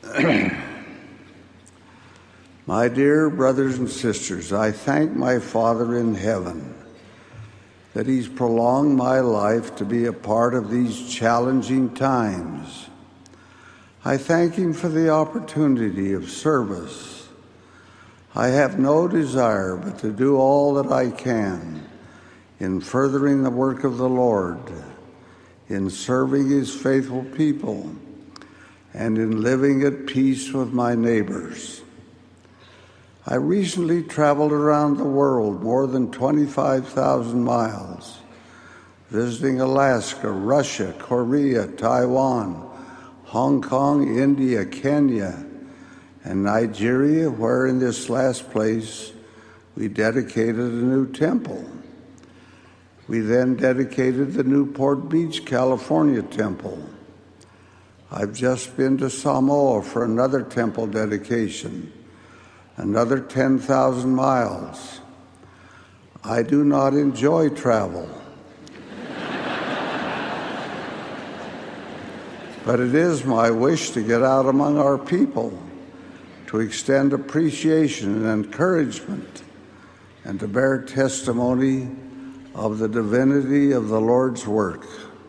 My dear brothers and sisters, I thank my Father in heaven that He's prolonged my life to be a part of these challenging times. I thank Him for the opportunity of service. I have no desire but to do all that I can in furthering the work of the Lord, in serving His faithful people, and in living at peace with my neighbors. I recently traveled around the world more than 25,000 miles, visiting Alaska, Russia, Korea, Taiwan, Hong Kong, India, Kenya, and Nigeria, where in this last place we dedicated a new temple. We then dedicated the Newport Beach, California temple. I've just been to Samoa for another temple dedication, another 10,000 miles. I do not enjoy travel, but it is my wish to get out among our people, to extend appreciation and encouragement, and to bear testimony of the divinity of the Lord's work.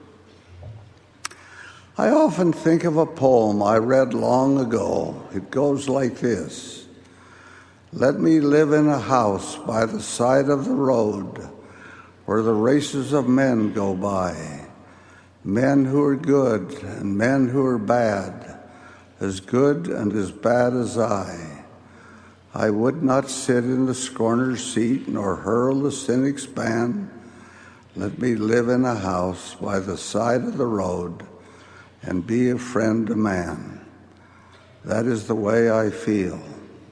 I often think of a poem I read long ago. It goes like this: "Let me live in a house by the side of the road where the races of men go by, men who are good and men who are bad, as good and as bad as I. I would not sit in the scorner's seat nor hurl the cynic's ban. Let me live in a house by the side of the road and be a friend to man." That is the way I feel.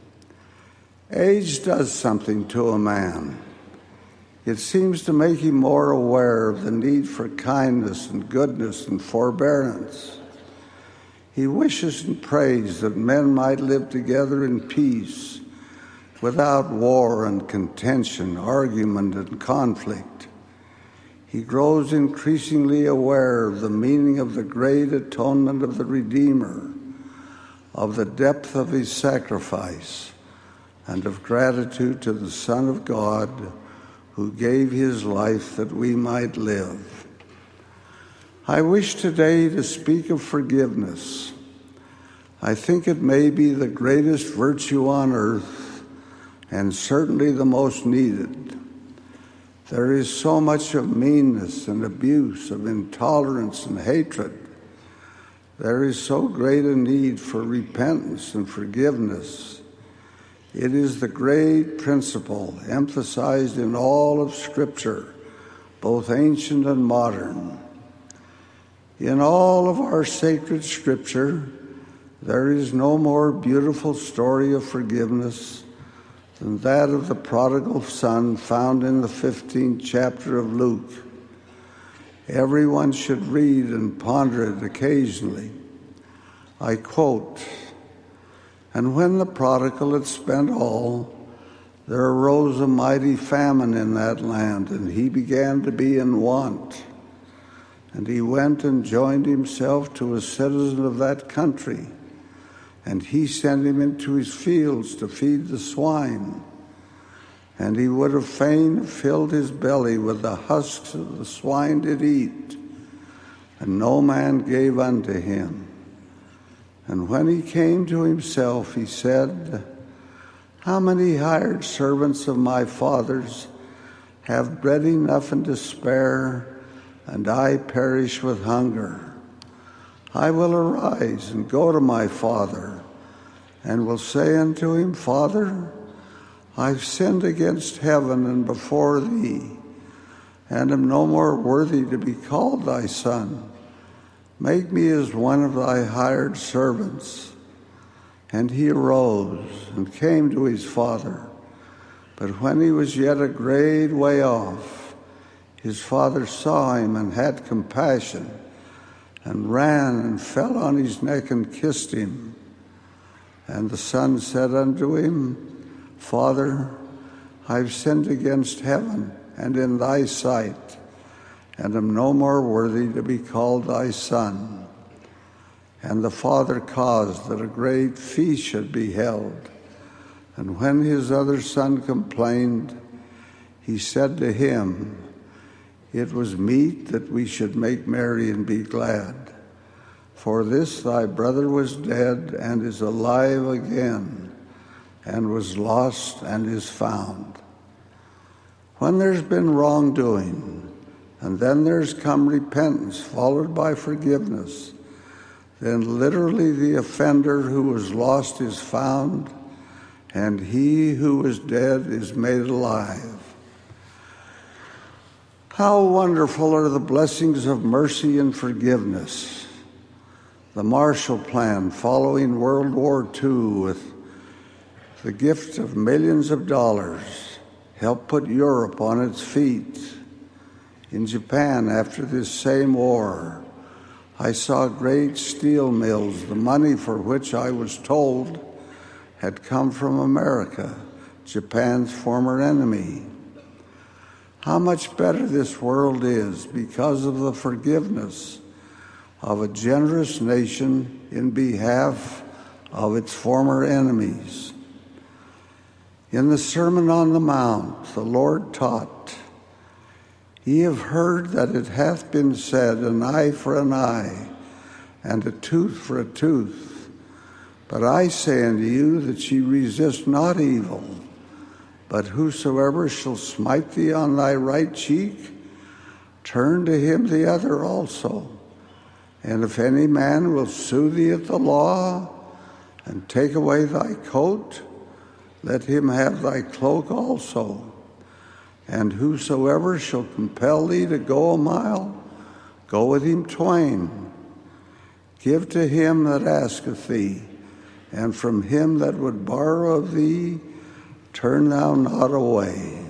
Age does something to a man. It seems to make him more aware of the need for kindness and goodness and forbearance. He wishes and prays that men might live together in peace, without war and contention, argument and conflict. He grows increasingly aware of the meaning of the great atonement of the Redeemer, of the depth of His sacrifice, and of gratitude to the Son of God who gave His life that we might live. I wish today to speak of forgiveness. I think it may be the greatest virtue on earth, and certainly the most needed. There is so much of meanness and abuse, of intolerance and hatred. There is so great a need for repentance and forgiveness. It is the great principle emphasized in all of Scripture, both ancient and modern. In all of our sacred Scripture, there is no more beautiful story of forgiveness than that of the prodigal son found in the 15th chapter of Luke. Everyone should read and ponder it occasionally. I quote, "And when the prodigal had spent all, there arose a mighty famine in that land, and he began to be in want. And he went and joined himself to a citizen of that country, and he sent him into his fields to feed the swine. And he would have fain filled his belly with the husks that the swine did eat, and no man gave unto him. And when he came to himself, he said, How many hired servants of my father's have bread enough and to spare, and I perish with hunger? I will arise and go to my father, and will say unto him, Father, I've sinned against heaven and before thee, and am no more worthy to be called thy son. Make me as one of thy hired servants. And he arose and came to his father. But when he was yet a great way off, his father saw him and had compassion, and ran and fell on his neck and kissed him. And the son said unto him, Father, I've sinned against heaven and in thy sight, and am no more worthy to be called thy son. And the father caused that a great feast should be held. And when his other son complained, he said to him, It was meet that we should make merry and be glad. For this thy brother was dead and is alive again, and was lost and is found. When there's been wrongdoing, and then there's come repentance followed by forgiveness, then literally the offender who was lost is found, and he who was dead is made alive. How wonderful are the blessings of mercy and forgiveness. The Marshall Plan following World War II with the gift of millions of dollars helped put Europe on its feet. In Japan, after this same war, I saw great steel mills, the money for which I was told had come from America, Japan's former enemy. How much better this world is because of the forgiveness of a generous nation in behalf of its former enemies. In the Sermon on the Mount, the Lord taught, Ye have heard that it hath been said, An eye for an eye, and a tooth for a tooth. But I say unto you that ye resist not evil, but whosoever shall smite thee on thy right cheek, turn to him the other also. And if any man will sue thee at the law, and take away thy coat, let him have thy cloak also. And whosoever shall compel thee to go a mile, go with him twain. Give to him that asketh thee, and from him that would borrow of thee, turn thou not away.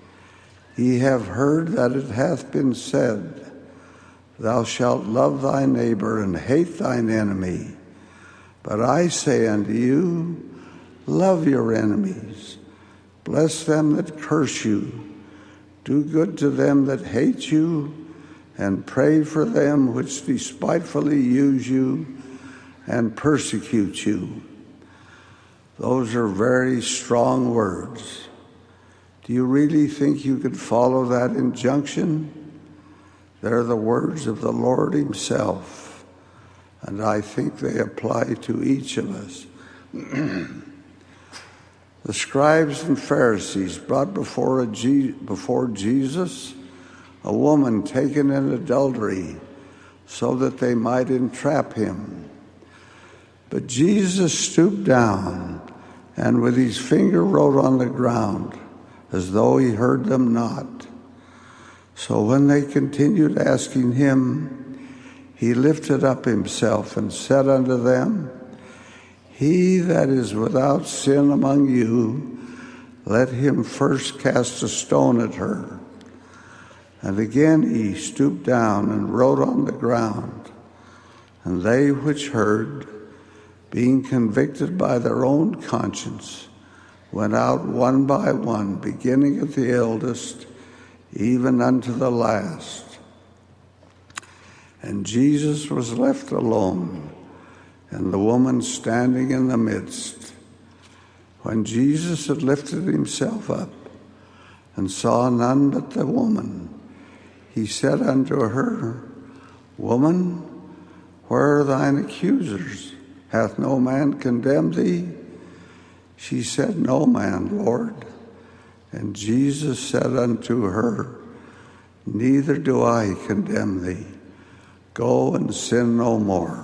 Ye have heard that it hath been said, Thou shalt love thy neighbor and hate thine enemy. But I say unto you, love your enemies, bless them that curse you, do good to them that hate you, and pray for them which despitefully use you and persecute you. Those are very strong words. Do you really think you could follow that injunction? They're the words of the Lord himself, and I think they apply to each of us. The scribes and Pharisees brought before Jesus a woman taken in adultery so that they might entrap him. But Jesus stooped down and with his finger wrote on the ground as though he heard them not. So when they continued asking him, he lifted up himself and said unto them, He that is without sin among you, let him first cast a stone at her. And again he stooped down and wrote on the ground. And they which heard, being convicted by their own conscience, went out one by one, beginning at the eldest, even unto the last. And Jesus was left alone, and the woman standing in the midst. When Jesus had lifted himself up and saw none but the woman, he said unto her, Woman, where are thine accusers? Hath no man condemned thee? She said, No man, Lord. And Jesus said unto her, Neither do I condemn thee. Go and sin no more.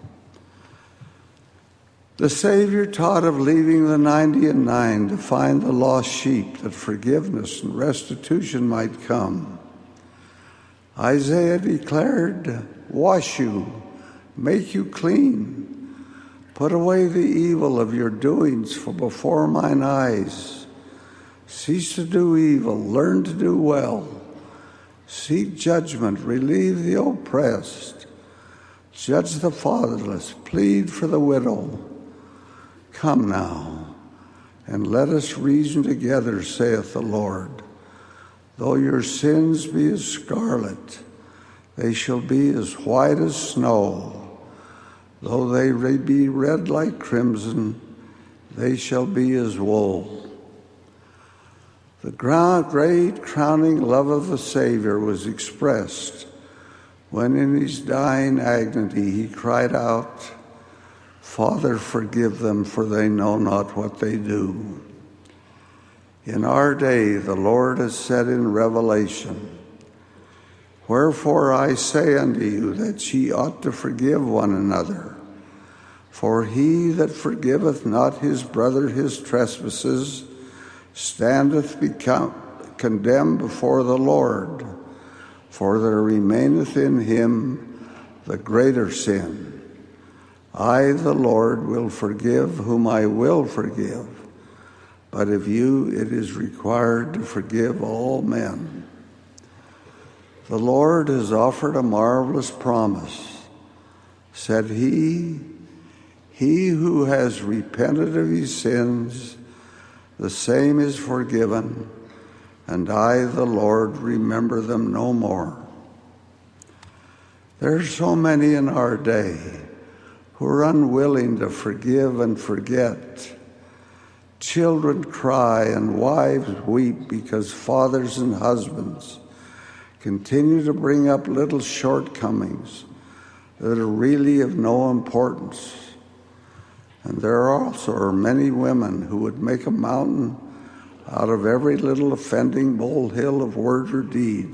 The Savior taught of leaving the 99 to find the lost sheep, that forgiveness and restitution might come. Isaiah declared, Wash you, make you clean. Put away the evil of your doings from before mine eyes. Cease to do evil, learn to do well. Seek judgment, relieve the oppressed. Judge the fatherless, plead for the widow. Come now, and let us reason together, saith the Lord. Though your sins be as scarlet, they shall be as white as snow. Though they be red like crimson, they shall be as wool. The great crowning love of the Savior was expressed when in his dying agony he cried out, "Father, forgive them, for they know not what they do." In our day, the Lord has said in Revelation, "Wherefore I say unto you that ye ought to forgive one another. For he that forgiveth not his brother his trespasses standeth condemned before the Lord, for there remaineth in him the greater sin. I, the Lord, will forgive whom I will forgive, but of you it is required to forgive all men." The Lord has offered a marvelous promise. Said he who has repented of his sins, the same is forgiven, and I, the Lord, remember them no more. There are so many in our day who are unwilling to forgive and forget. Children cry and wives weep because fathers and husbands continue to bring up little shortcomings that are really of no importance. And there also are many women who would make a mountain out of every little offending molehill of word or deed.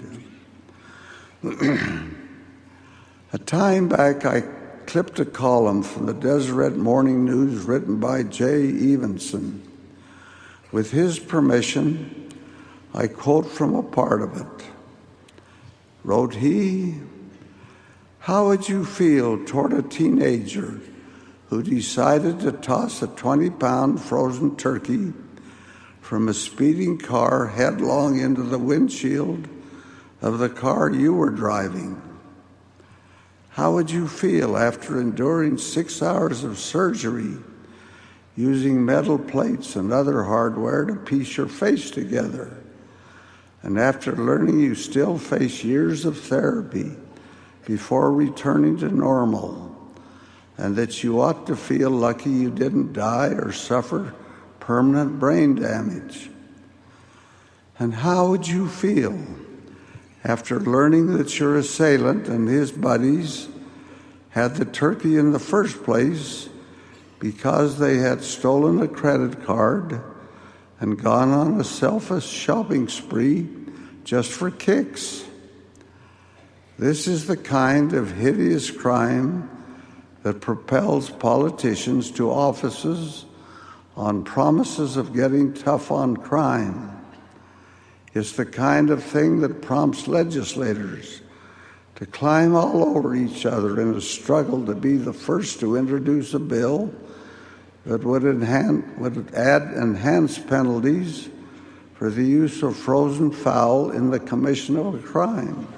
A time back, I clipped a column from the Deseret Morning News written by Jay Evenson. With his permission, I quote from a part of it. Wrote he, "How would you feel toward a teenager who decided to toss a 20-pound frozen turkey from a speeding car headlong into the windshield of the car you were driving? How would you feel after enduring 6 hours of surgery using metal plates and other hardware to piece your face together, and after learning you still face years of therapy before returning to normal, and that you ought to feel lucky you didn't die or suffer permanent brain damage? And how would you feel after learning that your assailant and his buddies had the turkey in the first place because they had stolen a credit card and gone on a selfish shopping spree just for kicks? This is the kind of hideous crime that propels politicians to offices on promises of getting tough on crime. It's the kind of thing that prompts legislators to climb all over each other in a struggle to be the first to introduce a bill that would add enhanced penalties for the use of frozen fowl in the commission of a crime.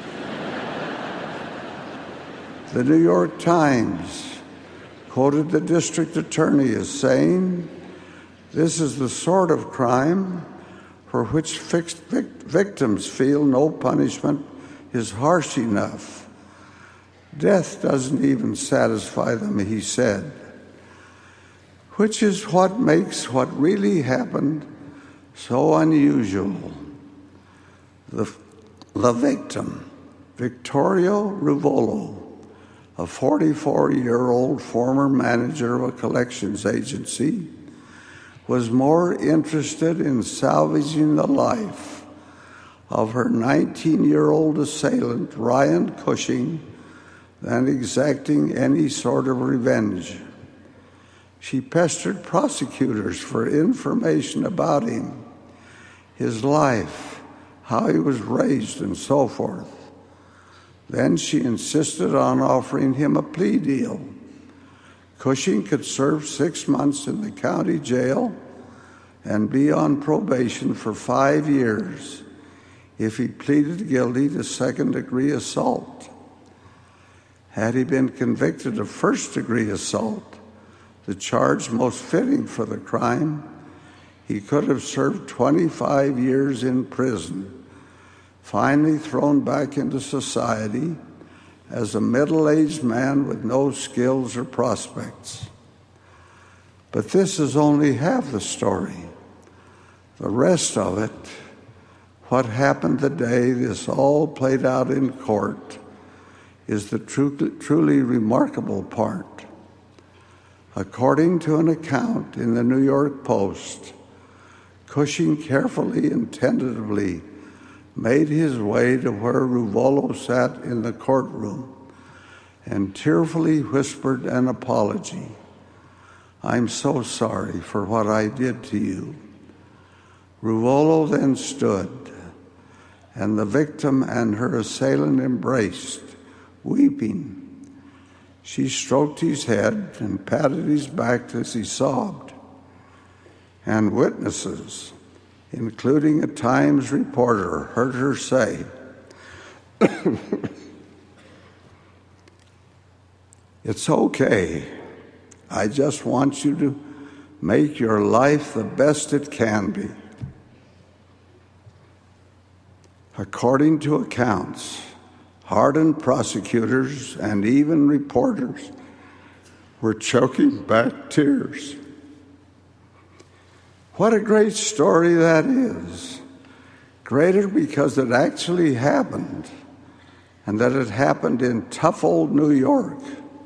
The New York Times quoted the district attorney as saying, "This is the sort of crime for which victims feel no punishment is harsh enough. Death doesn't even satisfy them," he said, which is what makes what really happened so unusual. The victim, Vittorio Ruvolo, a 44-year-old former manager of a collections agency, was more interested in salvaging the life of her 19-year-old assailant, Ryan Cushing, than exacting any sort of revenge. She pestered prosecutors for information about him, his life, how he was raised, and so forth. Then she insisted on offering him a plea deal. Cushing could serve 6 months in the county jail and be on probation for 5 years if he pleaded guilty to second-degree assault. Had he been convicted of first-degree assault, the charge most fitting for the crime, he could have served 25 years in prison, finally thrown back into society, as a middle-aged man with no skills or prospects. But this is only half the story. The rest of it, what happened the day this all played out in court, is the truly remarkable part. According to an account in the New York Post, Cushing carefully and tentatively made his way to where Ruvolo sat in the courtroom and tearfully whispered an apology. "I'm so sorry for what I did to you." Ruvolo then stood, and the victim and her assailant embraced, weeping. She stroked his head and patted his back as he sobbed. And witnesses, including a Times reporter, heard her say, "It's okay. I just want you to make your life the best it can be." According to accounts, hardened prosecutors and even reporters were choking back tears. What a great story that is. Greater because it actually happened, and that it happened in tough old New York.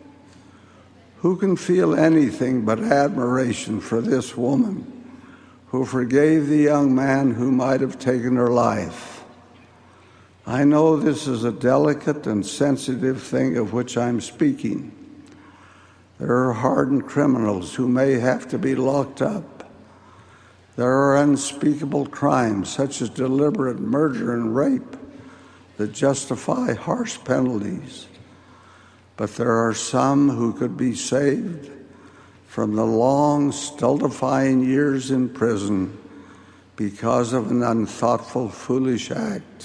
Who can feel anything but admiration for this woman who forgave the young man who might have taken her life? I know this is a delicate and sensitive thing of which I'm speaking. There are hardened criminals who may have to be locked up. There are unspeakable crimes, such as deliberate murder and rape, that justify harsh penalties. But there are some who could be saved from the long, stultifying years in prison because of an unthoughtful, foolish act.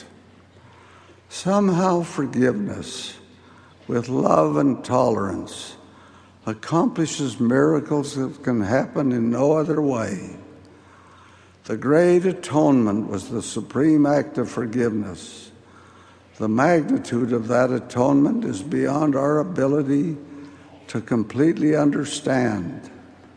Somehow forgiveness, with love and tolerance, accomplishes miracles that can happen in no other way. The great atonement was the supreme act of forgiveness. The magnitude of that atonement is beyond our ability to completely understand.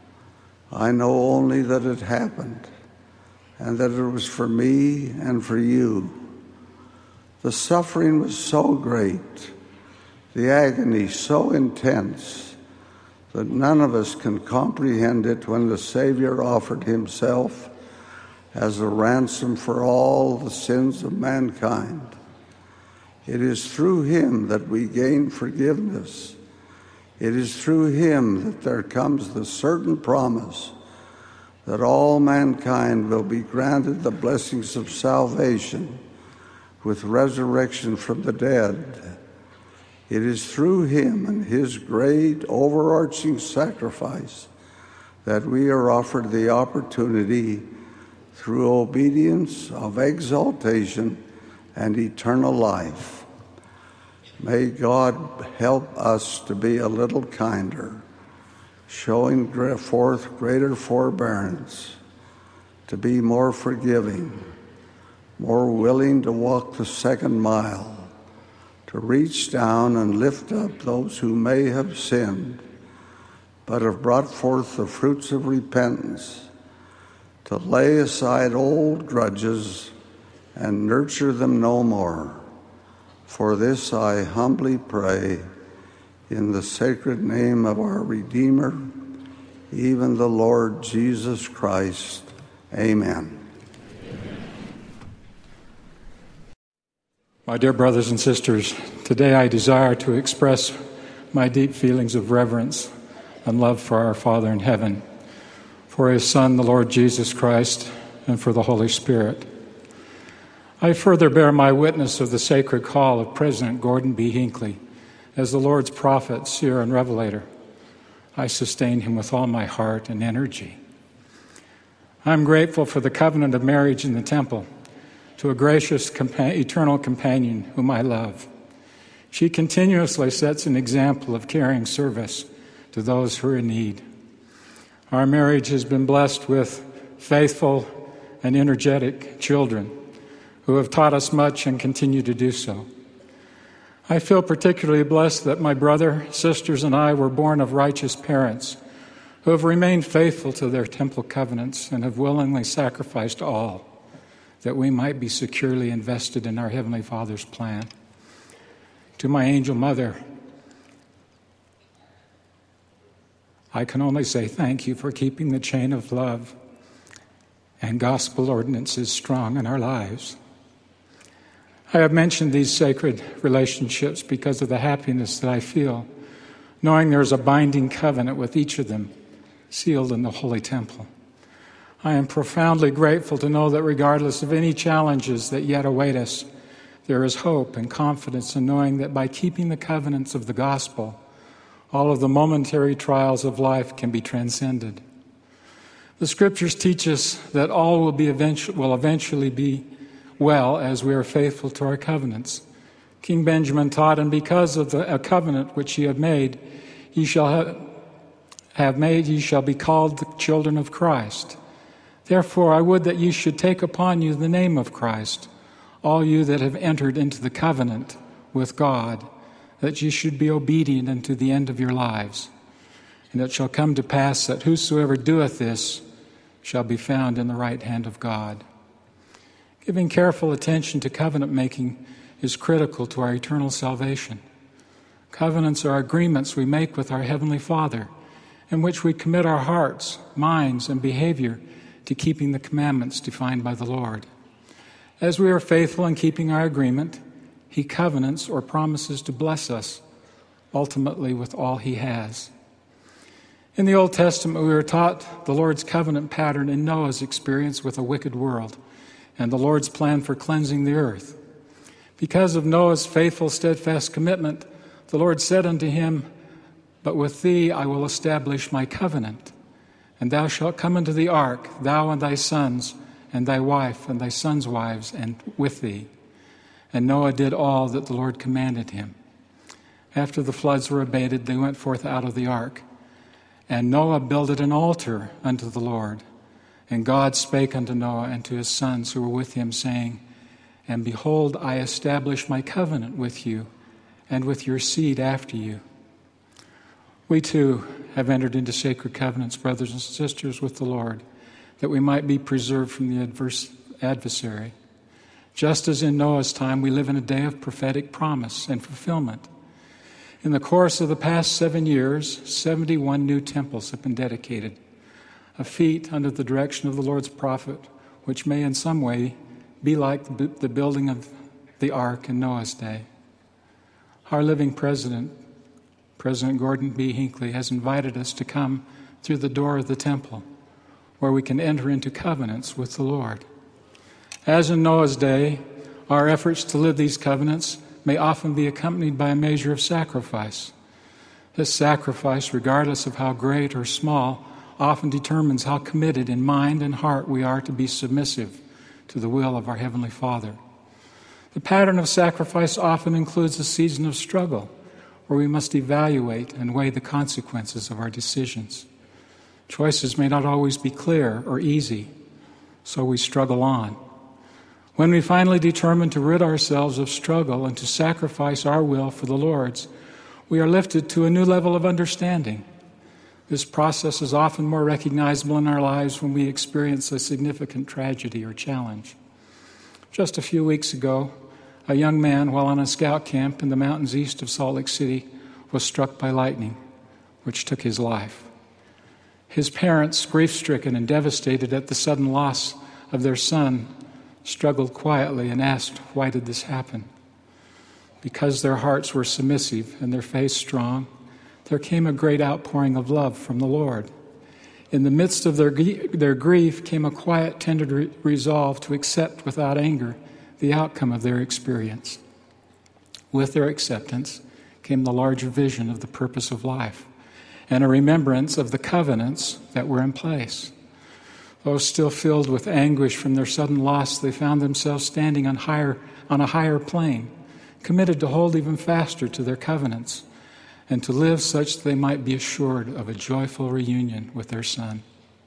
I know only that it happened, and that it was for me and for you. The suffering was so great, the agony so intense, that none of us can comprehend it when the Savior offered himself as a ransom for all the sins of mankind. It is through him that we gain forgiveness. It is through him that there comes the certain promise that all mankind will be granted the blessings of salvation with resurrection from the dead. It is through him and his great overarching sacrifice that we are offered the opportunity, through obedience, of exaltation and eternal life. May God help us to be a little kinder, showing forth greater forbearance, to be more forgiving, more willing to walk the second mile, to reach down and lift up those who may have sinned, but have brought forth the fruits of repentance, to lay aside old grudges and nurture them no more. For this I humbly pray, in the sacred name of our Redeemer, even the Lord Jesus Christ. Amen. My dear brothers and sisters, today I desire to express my deep feelings of reverence and love for our Father in heaven, for his Son, the Lord Jesus Christ, and for the Holy Spirit. I further bear my witness of the sacred call of President Gordon B. Hinckley as the Lord's prophet, seer, and revelator. I sustain him with all my heart and energy. I'm grateful for the covenant of marriage in the temple to a gracious, eternal companion whom I love. She continuously sets an example of caring service to those who are in need. Our marriage has been blessed with faithful and energetic children who have taught us much and continue to do so. I feel particularly blessed that my brother, sisters, and I were born of righteous parents who have remained faithful to their temple covenants and have willingly sacrificed all that we might be securely invested in our Heavenly Father's plan. To my angel mother, I can only say thank you for keeping the chain of love and gospel ordinances strong in our lives. I have mentioned these sacred relationships because of the happiness that I feel, knowing there is a binding covenant with each of them, sealed in the Holy Temple. I am profoundly grateful to know that regardless of any challenges that yet await us, there is hope and confidence in knowing that by keeping the covenants of the gospel, all of the momentary trials of life can be transcended. The Scriptures teach us that all will eventually be well as we are faithful to our covenants. King Benjamin taught, and because of a covenant which ye have made, ye shall be called the children of Christ. Therefore I would that ye should take upon you the name of Christ, all you that have entered into the covenant with God, that ye should be obedient unto the end of your lives. And it shall come to pass that whosoever doeth this shall be found in the right hand of God. Giving careful attention to covenant making is critical to our eternal salvation. Covenants are agreements we make with our Heavenly Father, in which we commit our hearts, minds, and behavior to keeping the commandments defined by the Lord. As we are faithful in keeping our agreement, He covenants or promises to bless us, ultimately with all He has. In the Old Testament, we are taught the Lord's covenant pattern in Noah's experience with a wicked world and the Lord's plan for cleansing the earth. Because of Noah's faithful, steadfast commitment, the Lord said unto him, "But with thee I will establish my covenant, and thou shalt come into the ark, thou and thy sons, and thy wife, and thy sons' wives, and with thee." And Noah did all that the Lord commanded him. After the floods were abated, they went forth out of the ark. And Noah builded an altar unto the Lord. And God spake unto Noah and to his sons who were with him, saying, "And behold, I establish my covenant with you, and with your seed after you." We too have entered into sacred covenants, brothers and sisters, with the Lord, that we might be preserved from the adversary. Just as in Noah's time, we live in a day of prophetic promise and fulfillment. In the course of the past 7 years, 71 new temples have been dedicated, a feat under the direction of the Lord's prophet, which may in some way be like the building of the ark in Noah's day. Our living President Gordon B. Hinckley, has invited us to come through the door of the temple, where we can enter into covenants with the Lord. As in Noah's day, our efforts to live these covenants may often be accompanied by a measure of sacrifice. This sacrifice, regardless of how great or small, often determines how committed in mind and heart we are to be submissive to the will of our Heavenly Father. The pattern of sacrifice often includes a season of struggle, where we must evaluate and weigh the consequences of our decisions. Choices may not always be clear or easy, so we struggle on. When we finally determine to rid ourselves of struggle and to sacrifice our will for the Lord's, we are lifted to a new level of understanding. This process is often more recognizable in our lives when we experience a significant tragedy or challenge. Just a few weeks ago, a young man, while on a scout camp in the mountains east of Salt Lake City, was struck by lightning, which took his life. His parents, grief-stricken and devastated at the sudden loss of their son, struggled quietly and asked, "Why did this happen?" Because their hearts were submissive and their faith strong, there came a great outpouring of love from the Lord. In the midst of their grief came a quiet, tender resolve to accept without anger the outcome of their experience. With their acceptance came the larger vision of the purpose of life and a remembrance of the covenants that were in place. Though still filled with anguish from their sudden loss, they found themselves standing on a higher plane, committed to hold even faster to their covenants and to live such that they might be assured of a joyful reunion with their son.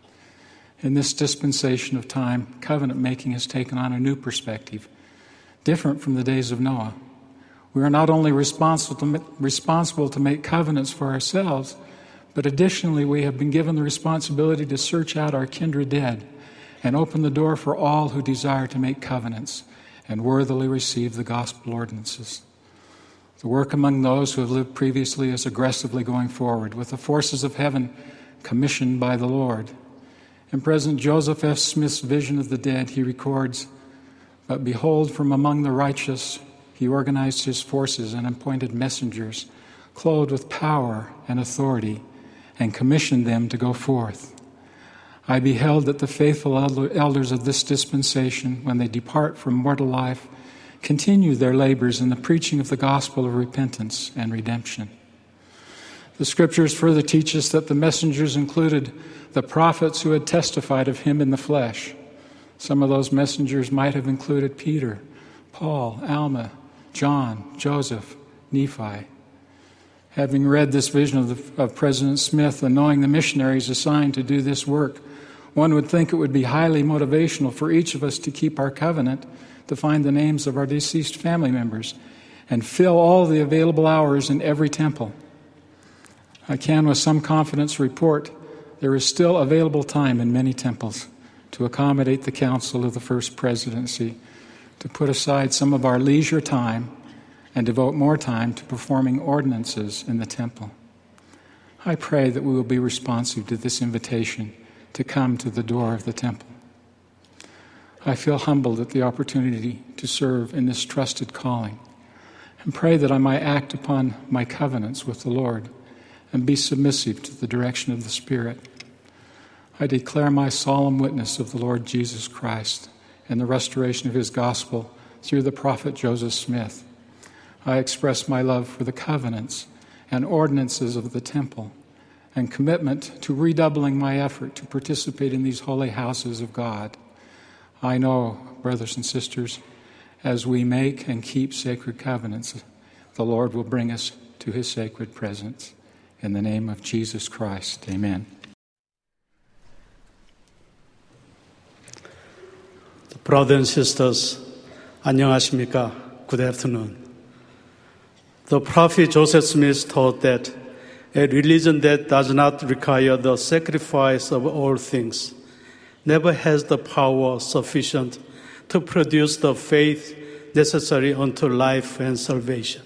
In this dispensation of time, covenant making has taken on a new perspective, different from the days of Noah. We are not only responsible to make covenants for ourselves, but additionally we have been given the responsibility to search out our kindred dead and open the door for all who desire to make covenants and worthily receive the gospel ordinances. The work among those who have lived previously is aggressively going forward with the forces of heaven commissioned by the Lord. In President Joseph F. Smith's vision of the dead, he records, "But behold, from among the righteous he organized his forces and appointed messengers, clothed with power and authority, and commissioned them to go forth. I beheld that the faithful elders of this dispensation, when they depart from mortal life, continue their labors in the preaching of the gospel of repentance and redemption." The scriptures further teach us that the messengers included the prophets who had testified of him in the flesh. Some of those messengers might have included Peter, Paul, Alma, John, Joseph, Nephi. Having read this vision of President Smith and knowing the missionaries assigned to do this work, one would think it would be highly motivational for each of us to keep our covenant, to find the names of our deceased family members, and fill all the available hours in every temple. I can with some confidence report there is still available time in many temples to accommodate the council of the First Presidency, to put aside some of our leisure time and devote more time to performing ordinances in the temple. I pray that we will be responsive to this invitation to come to the door of the temple. I feel humbled at the opportunity to serve in this trusted calling and pray that I might act upon my covenants with the Lord and be submissive to the direction of the Spirit. I declare my solemn witness of the Lord Jesus Christ and the restoration of his gospel through the prophet Joseph Smith. I express my love for the covenants and ordinances of the temple and commitment to redoubling my effort to participate in these holy houses of God. I know, brothers and sisters, as we make and keep sacred covenants, the Lord will bring us to his sacred presence. In the name of Jesus Christ, amen. Brothers and sisters, 안녕하십니까? Good afternoon. The prophet Joseph Smith taught that a religion that does not require the sacrifice of all things never has the power sufficient to produce the faith necessary unto life and salvation.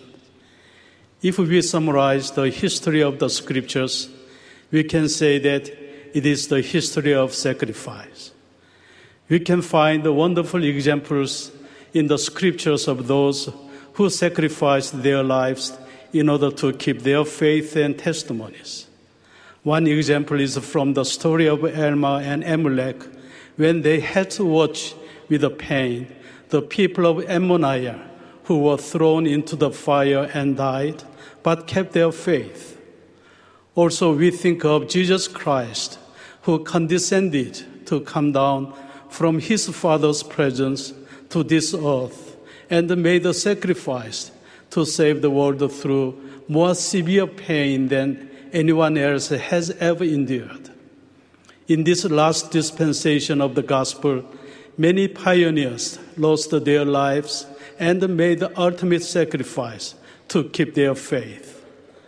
If we summarize the history of the scriptures, we can say that it is the history of sacrifice. We can find the wonderful examples in the scriptures of those who sacrificed their lives in order to keep their faith and testimonies. One example is from the story of Alma and Amalek, when they had to watch with pain the people of Ammoniah who were thrown into the fire and died, but kept their faith. Also, we think of Jesus Christ, who condescended to come down from his Father's presence to this earth and made a sacrifice to save the world through more severe pain than anyone else has ever endured. In this last dispensation of the gospel, many pioneers lost their lives and made the ultimate sacrifice to keep their faith.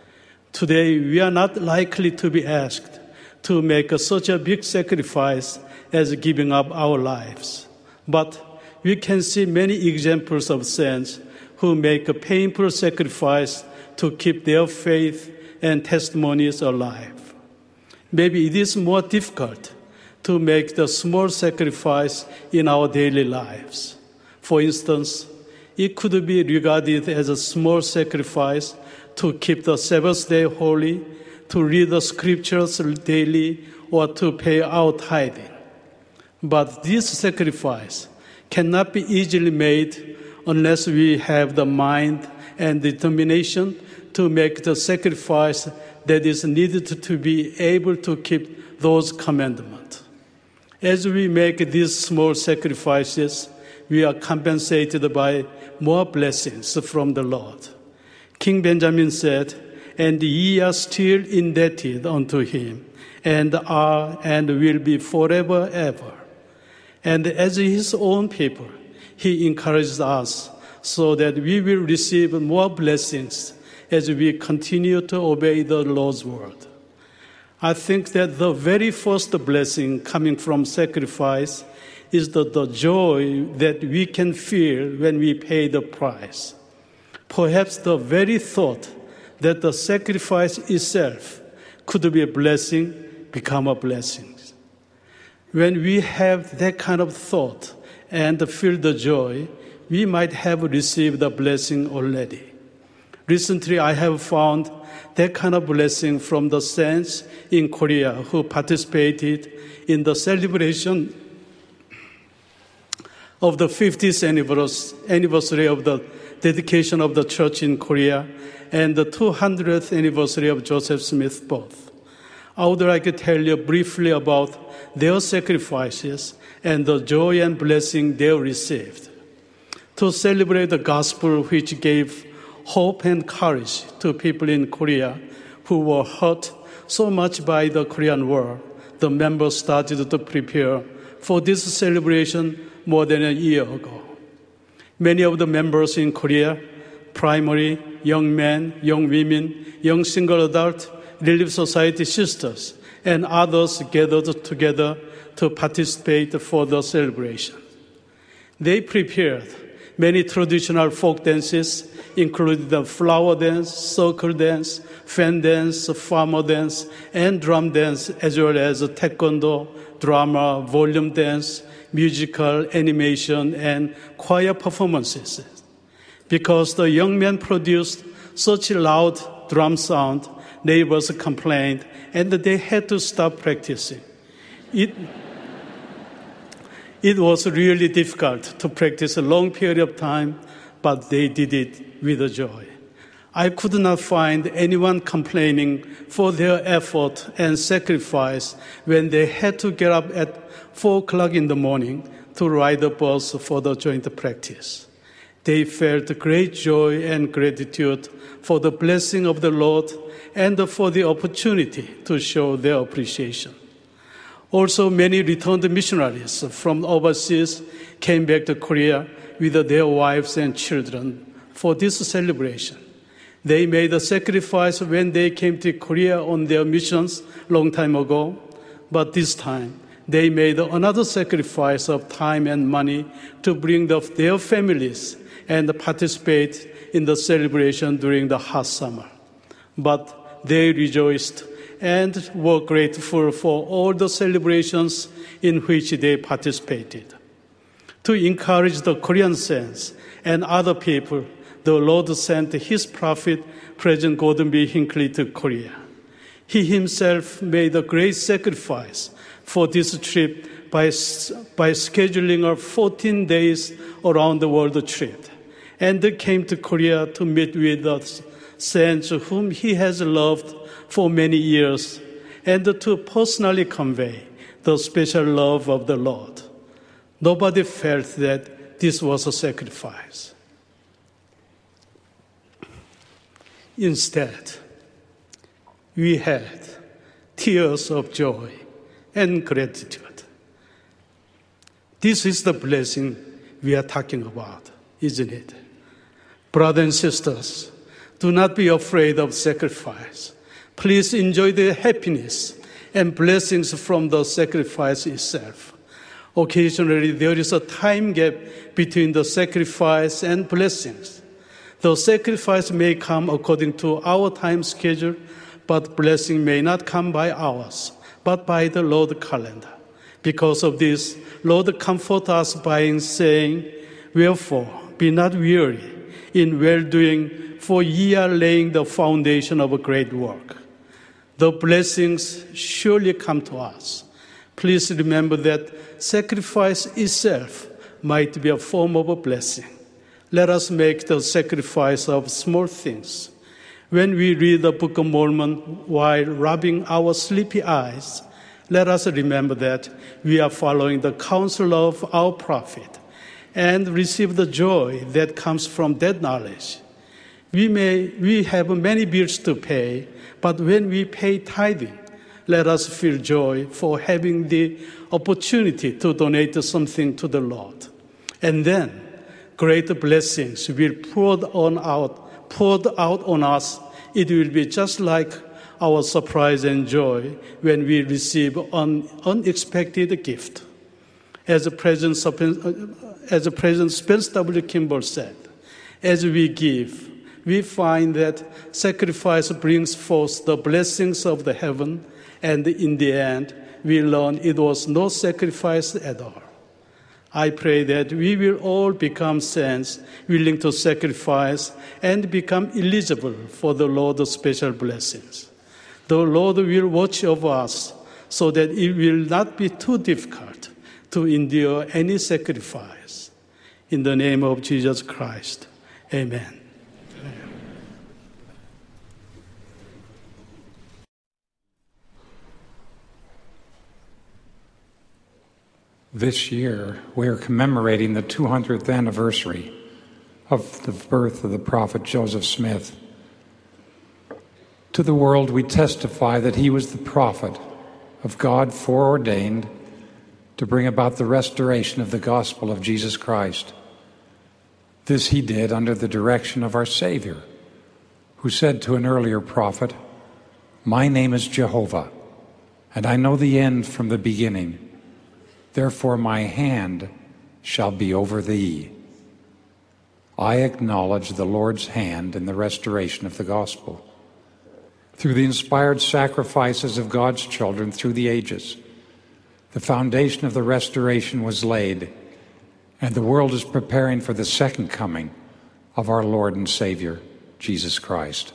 Today, we are not likely to be asked to make such a big sacrifice as giving up our lives. But we can see many examples of saints who make a painful sacrifice to keep their faith and testimonies alive. Maybe it is more difficult to make the small sacrifice in our daily lives. For instance, it could be regarded as a small sacrifice to keep the Sabbath day holy, to read the scriptures daily, or to pay our tithing. But this sacrifice cannot be easily made unless we have the mind and determination to make the sacrifice that is needed to be able to keep those commandments. As we make these small sacrifices, we are compensated by more blessings from the Lord. King Benjamin said, "And ye are still indebted unto him, and are and will be forever ever." And as his own people, he encourages us so that we will receive more blessings as we continue to obey the Lord's word. I think that the very first blessing coming from sacrifice is the joy that we can feel when we pay the price. Perhaps the very thought that the sacrifice itself could be a blessing become a blessing. When we have that kind of thought and feel the joy, we might have received the blessing already. Recently, I have found that kind of blessing from the saints in Korea who participated in the celebration of the 50th anniversary of the dedication of the church in Korea and the 200th anniversary of Joseph Smith's birth. I would like to tell you briefly about their sacrifices and the joy and blessing they received. To celebrate the gospel which gave hope and courage to people in Korea who were hurt so much by the Korean War, the members started to prepare for this celebration more than a year ago. Many of the members in Korea, primary, young men, young women, young single adult, Relief Society sisters, and others gathered together to participate for the celebration. They prepared many traditional folk dances, including the flower dance, circle dance, fan dance, farmer dance, and drum dance, as well as taekwondo, drama, volume dance, musical, animation, and choir performances. Because the young men produced such loud drum sound, neighbors complained, and they had to stop practicing. It was really difficult to practice a long period of time, but they did it with joy. I could not find anyone complaining for their effort and sacrifice when they had to get up at 4 o'clock in the morning to ride the bus for the joint practice. They felt great joy and gratitude for the blessing of the Lord and for the opportunity to show their appreciation. Also, many returned missionaries from overseas came back to Korea with their wives and children for this celebration. They made a sacrifice when they came to Korea on their missions long time ago, but this time they made another sacrifice of time and money to bring their families and participate in the celebration during the hot summer. But they rejoiced and were grateful for all the celebrations in which they participated. To encourage the Korean saints and other people, the Lord sent His prophet, President Gordon B. Hinckley, to Korea. He himself made a great sacrifice for this trip by scheduling a 14 days around the world trip, and came to Korea to meet with the saints whom he has loved for many years, and to personally convey the special love of the Lord. Nobody felt that this was a sacrifice. Instead, we had tears of joy and gratitude. This is the blessing we are talking about, isn't it? Brothers and sisters, do not be afraid of sacrifice. Please enjoy the happiness and blessings from the sacrifice itself. Occasionally, there is a time gap between the sacrifice and blessings. The sacrifice may come according to our time schedule, but blessing may not come by ours, but by the Lord's calendar. Because of this, Lord comfort us by saying, "Wherefore, be not weary in well-doing, for ye are laying the foundation of a great work." The blessings surely come to us. Please remember that sacrifice itself might be a form of a blessing. Let us make the sacrifice of small things. When we read the Book of Mormon while rubbing our sleepy eyes, let us remember that we are following the counsel of our prophet and receive the joy that comes from that knowledge. We have many bills to pay, but when we pay tithing, let us feel joy for having the opportunity to donate something to the Lord. And then great blessings will poured out on us. It will be just like our surprise and joy when we receive an unexpected gift. As President Spence W. Kimball said, as we give, we find that sacrifice brings forth the blessings of the heaven, and in the end, we learn it was no sacrifice at all. I pray that we will all become saints willing to sacrifice and become eligible for the Lord's special blessings. The Lord will watch over us so that it will not be too difficult to endure any sacrifice. In the name of Jesus Christ, amen. This year, we are commemorating the 200th anniversary of the birth of the prophet Joseph Smith. To the world, we testify that he was the prophet of God foreordained to bring about the restoration of the gospel of Jesus Christ. This he did under the direction of our Savior, who said to an earlier prophet, "My name is Jehovah, and I know the end from the beginning. Therefore my hand shall be over thee." I acknowledge the Lord's hand in the restoration of the gospel. Through the inspired sacrifices of God's children through the ages, the foundation of the restoration was laid, and the world is preparing for the second coming of our Lord and Savior, Jesus Christ.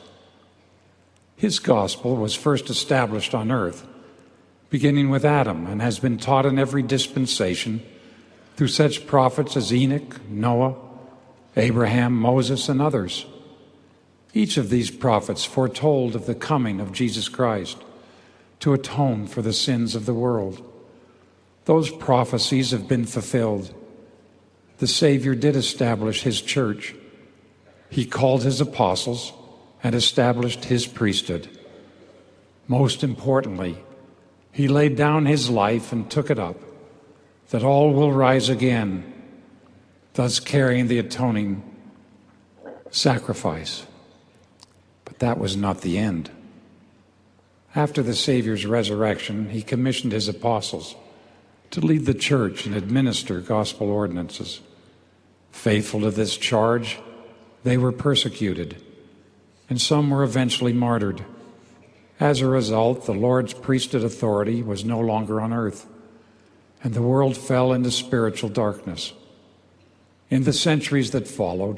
His gospel was first established on earth, beginning with Adam, and has been taught in every dispensation through such prophets as Enoch, Noah, Abraham, Moses, and others. Each of these prophets foretold of the coming of Jesus Christ to atone for the sins of the world. Those prophecies have been fulfilled. The Savior did establish his church. He called his apostles and established his priesthood. Most importantly, he laid down his life and took it up, that all will rise again, thus carrying the atoning sacrifice. But that was not the end. After the Savior's resurrection, he commissioned his apostles to lead the church and administer gospel ordinances. Faithful to this charge, they were persecuted, and some were eventually martyred. As a result, the Lord's priesthood authority was no longer on earth, and the world fell into spiritual darkness. In the centuries that followed,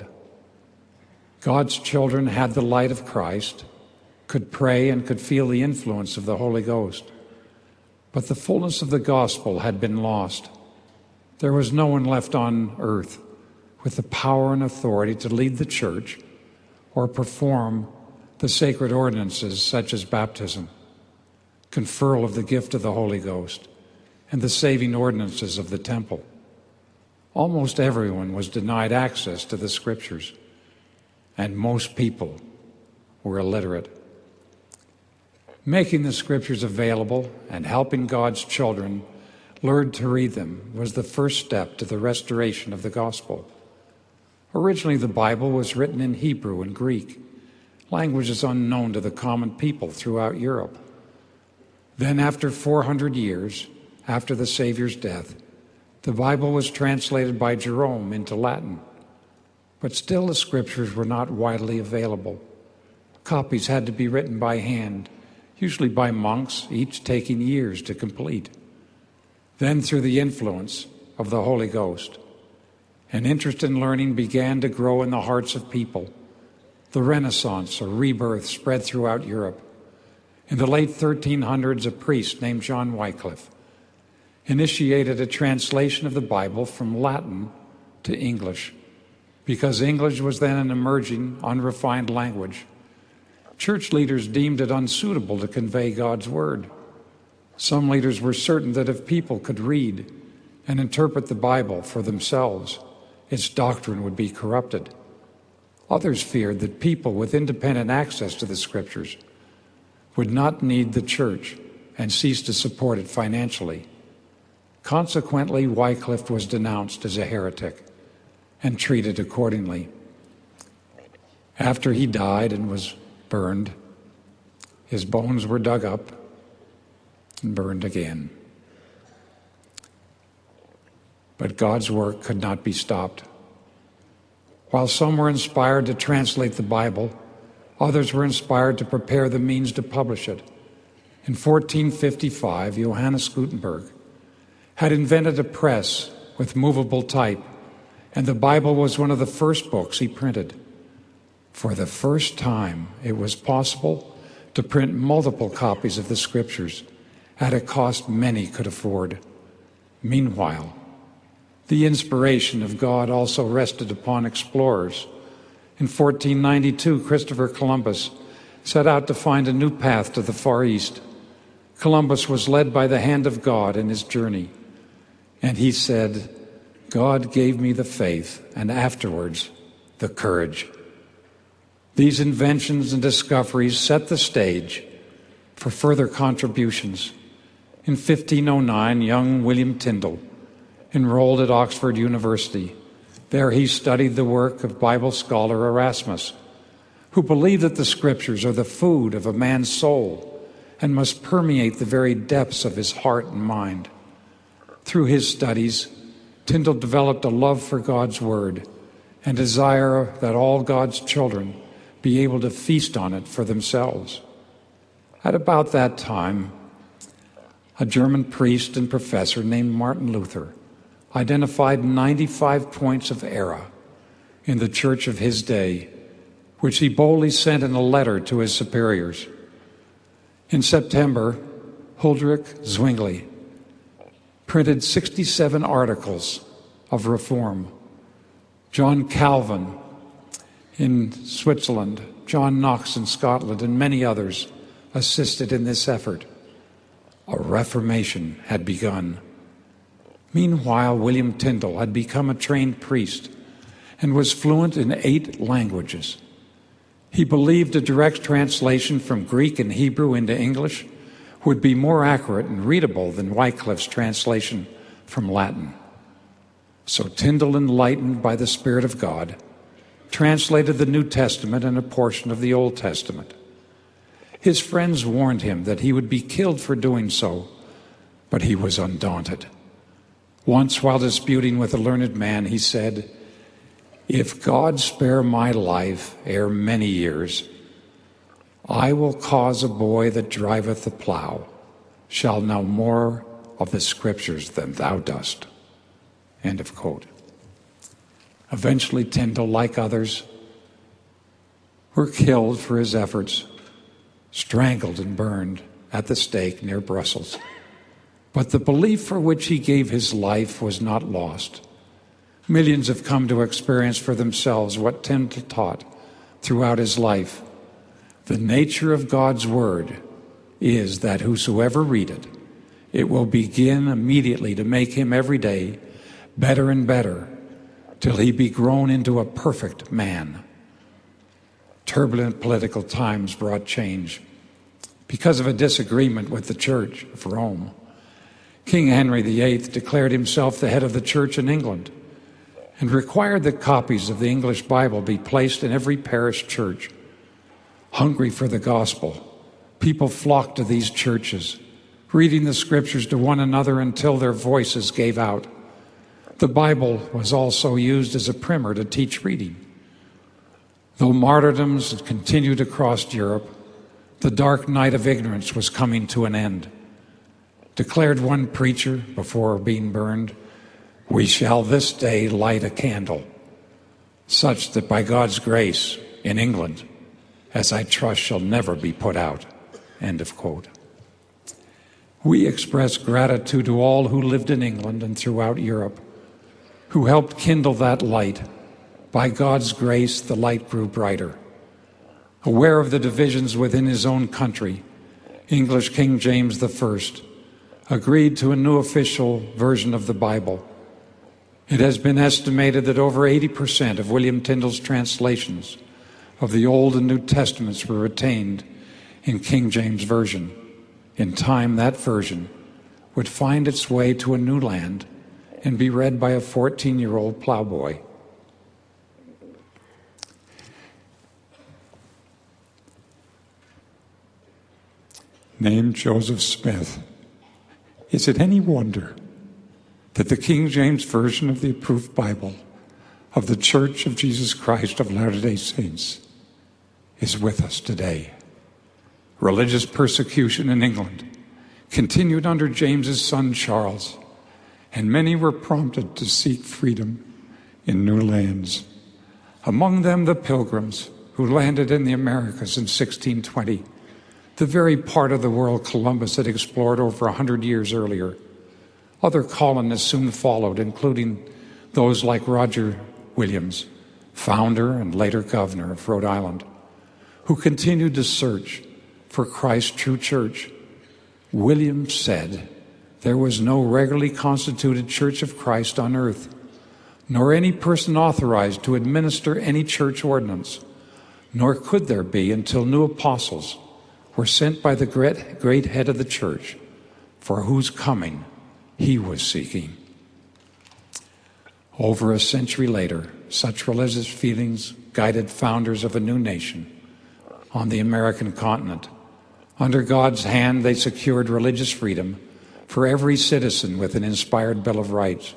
God's children had the light of Christ, could pray, and could feel the influence of the Holy Ghost. But the fullness of the gospel had been lost. There was no one left on earth with the power and authority to lead the church or perform the sacred ordinances such as baptism, conferral of the gift of the Holy Ghost, and the saving ordinances of the temple. Almost everyone was denied access to the Scriptures, and most people were illiterate. Making the Scriptures available and helping God's children learn to read them was the first step to the restoration of the gospel. Originally, the Bible was written in Hebrew and Greek, languages unknown to the common people throughout Europe. Then, after 400 years after the Savior's death, the Bible was translated by Jerome into Latin. But still, the Scriptures were not widely available. Copies had to be written by hand, usually by monks, each taking years to complete. Then, through the influence of the Holy Ghost, an interest in learning began to grow in the hearts of people. The Renaissance, or rebirth, spread throughout Europe. In the late 1300s, a priest named John Wycliffe initiated a translation of the Bible from Latin to English. Because English was then an emerging, unrefined language, church leaders deemed it unsuitable to convey God's word. Some leaders were certain that if people could read and interpret the Bible for themselves, its doctrine would be corrupted. Others feared that people with independent access to the Scriptures would not need the church and cease to support it financially. Consequently, Wycliffe was denounced as a heretic. and treated accordingly. After he died and was burned, his bones were dug up and burned again. But God's work could not be stopped. While some were inspired to translate the Bible, others were inspired to prepare the means to publish it. In 1455, Johannes Gutenberg had invented a press with movable type, and the Bible was one of the first books he printed. For the first time, it was possible to print multiple copies of the Scriptures at a cost many could afford. Meanwhile, the inspiration of God also rested upon explorers. In 1492, Christopher Columbus set out to find a new path to the Far East. Columbus was led by the hand of God in his journey, and he said, "God gave me the faith and afterwards the courage." These inventions and discoveries set the stage for further contributions. In 1509, young William Tyndale enrolled at Oxford University. There he studied the work of Bible scholar Erasmus, who believed that the Scriptures are the food of a man's soul and must permeate the very depths of his heart and mind. Through his studies, Tyndale developed a love for God's Word and desire that all God's children be able to feast on it for themselves. At about that time, a German priest and professor named Martin Luther identified 95 points of error in the church of his day, which he boldly sent in a letter to his superiors. In September, Huldrych Zwingli printed 67 articles of reform. John Calvin in Switzerland, John Knox in Scotland, and many others assisted in this effort. A reformation had begun. Meanwhile, William Tyndale had become a trained priest and was fluent in 8 languages. He believed a direct translation from Greek and Hebrew into English would be more accurate and readable than Wycliffe's translation from Latin. So Tyndale, enlightened by the Spirit of God, translated the New Testament and a portion of the Old Testament. His friends warned him that he would be killed for doing so, but he was undaunted. Once, while disputing with a learned man, he said, "If God spare my life ere many years, I will cause a boy that driveth the plough shall know more of the Scriptures than thou dost." End of quote. Eventually, Tyndale, like others, were killed for his efforts, strangled and burned at the stake near Brussels. But the belief for which he gave his life was not lost. Millions have come to experience for themselves what Tyndale taught throughout his life. The nature of God's Word is that whosoever read it, it will begin immediately to make him every day better and better, till he be grown into a perfect man. Turbulent political times brought change. Because of a disagreement with the Church of Rome, King Henry VIII declared himself the head of the Church in England and required that copies of the English Bible be placed in every parish church. Hungry for the gospel, people flocked to these churches, reading the Scriptures to one another until their voices gave out. The Bible was also used as a primer to teach reading. Though martyrdoms continued across Europe, the dark night of ignorance was coming to an end. Declared one preacher before being burned, "We shall this day light a candle, such that by God's grace in England, as I trust shall never be put out." End of quote. We express gratitude to all who lived in England and throughout Europe, who helped kindle that light. By God's grace, the light grew brighter. Aware of the divisions within his own country, English King James I agreed to a new official version of the Bible. It has been estimated that over 80% of William Tyndale's translations of the Old and New Testaments were retained in King James Version. In time, that version would find its way to a new land and be read by a 14-year-old plowboy. named Joseph Smith, is it any wonder that the King James Version of the approved Bible of the Church of Jesus Christ of Latter-day Saints is with us today? Religious persecution in England continued under James's son Charles, and many were prompted to seek freedom in new lands. Among them the Pilgrims, who landed in the Americas in 1620, the very part of the world Columbus had explored over 100 years earlier. Other colonists soon followed, including those like Roger Williams, founder and later governor of Rhode Island, who continued to search for Christ's true church. Williams said there was no regularly constituted Church of Christ on earth, nor any person authorized to administer any church ordinance, nor could there be until new apostles were sent by the great head of the church, for whose coming he was seeking. Over a century later, such religious feelings guided founders of a new nation on the American continent. Under God's hand, they secured religious freedom for every citizen with an inspired Bill of Rights.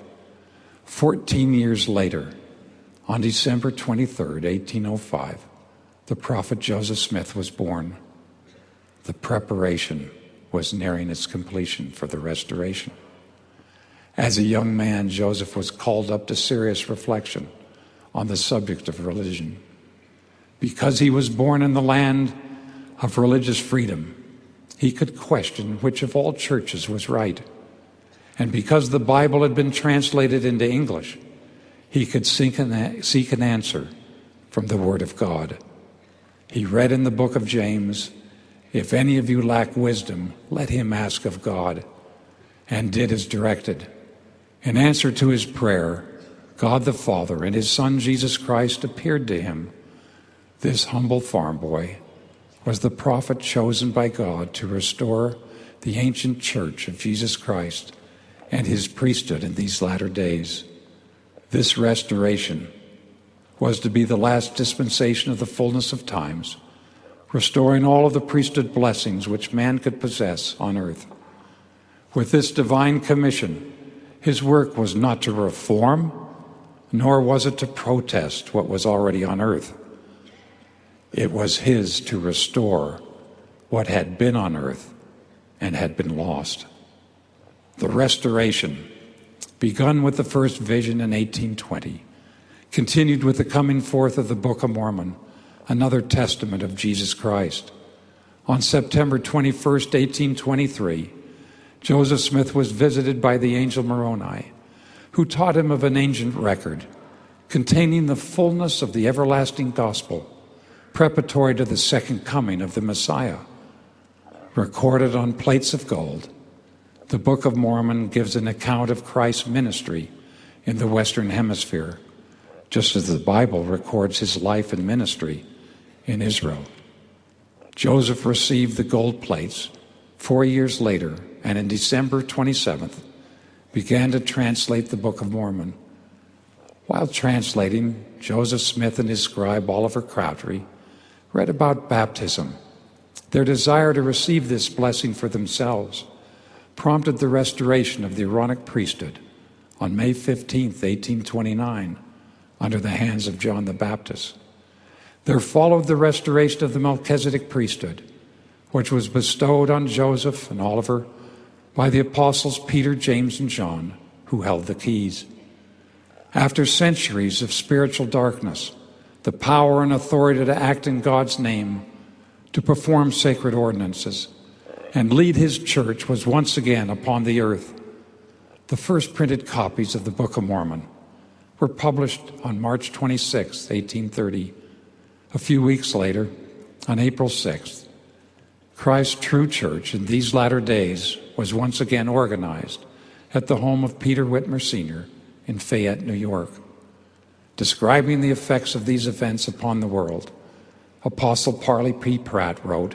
14 years later, on December 23rd, 1805, the prophet Joseph Smith was born. The preparation was nearing its completion for the restoration. As a young man, Joseph was called up to serious reflection on the subject of religion. Because he was born in the land of religious freedom, he could question which of all churches was right. And because the Bible had been translated into English, he could seek an answer from the Word of God. He read in the book of James, "If any of you lack wisdom, let him ask of God," and did as directed. In answer to his prayer, God the Father and his Son Jesus Christ appeared to him. This humble farm boy was the prophet chosen by God to restore the ancient church of Jesus Christ and his priesthood in these latter days. This restoration was to be the last dispensation of the fullness of times, restoring all of the priesthood blessings which man could possess on earth. With this divine commission, his work was not to reform, nor was it to protest what was already on earth. It was his to restore what had been on earth and had been lost. The restoration, begun with the first vision in 1820, continued with the coming forth of the Book of Mormon, another testament of Jesus Christ. On September 21st, 1823, Joseph Smith was visited by the angel Moroni, who taught him of an ancient record containing the fullness of the everlasting gospel, preparatory to the second coming of the Messiah. Recorded on plates of gold, the Book of Mormon gives an account of Christ's ministry in the Western Hemisphere, just as the Bible records his life and ministry in Israel. Joseph received the gold plates 4 years later, and in December 27th, began to translate the Book of Mormon. While translating, Joseph Smith and his scribe Oliver Crowther read about baptism. Their desire to receive this blessing for themselves prompted the restoration of the Aaronic priesthood on May 15th, 1829, under the hands of John the Baptist. There followed the restoration of the Melchizedek priesthood, which was bestowed on Joseph and Oliver by the apostles Peter, James, and John, who held the keys. After centuries of spiritual darkness, the power and authority to act in God's name, to perform sacred ordinances, and lead his church was once again upon the earth. The first printed copies of the Book of Mormon were published on March 26, 1830. A few weeks later, on April 6th, Christ's true church in these latter days was once again organized at the home of Peter Whitmer Sr. in Fayette, New York. Describing the effects of these events upon the world, Apostle Parley P. Pratt wrote,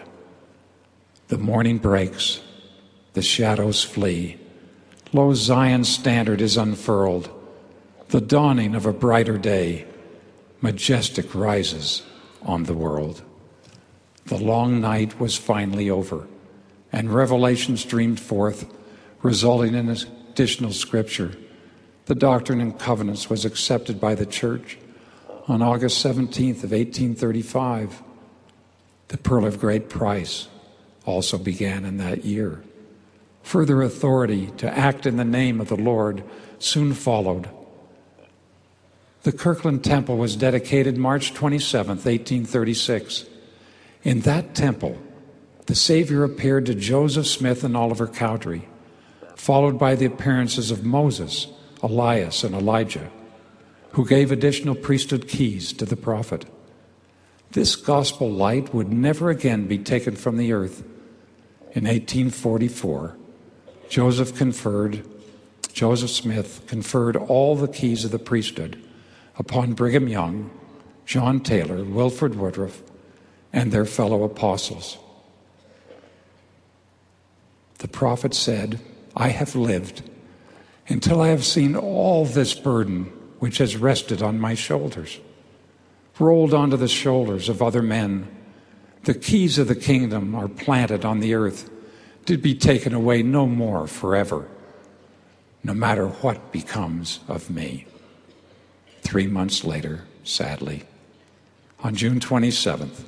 "The morning breaks, the shadows flee. Lo, Zion's standard is unfurled. The dawning of a brighter day, majestic rises on the world." The long night was finally over, and revelation streamed forth, resulting in additional scripture. The Doctrine and Covenants was accepted by the Church on August 17th of 1835. The Pearl of Great Price also began in that year. Further authority to act in the name of the Lord soon followed. The Kirkland Temple was dedicated March 27th, 1836. In that temple, the Savior appeared to Joseph Smith and Oliver Cowdery, followed by the appearances of Moses, Elias, and Elijah, who gave additional priesthood keys to the prophet. This gospel light would never again be taken from the earth. In 1844, Joseph Smith conferred all the keys of the priesthood upon Brigham Young, John Taylor, Wilford Woodruff, and their fellow apostles. The prophet said, "I have lived until I have seen all this burden which has rested on my shoulders, rolled onto the shoulders of other men. The keys of the kingdom are planted on the earth to be taken away no more forever, no matter what becomes of me." 3 months later, sadly, on June 27th,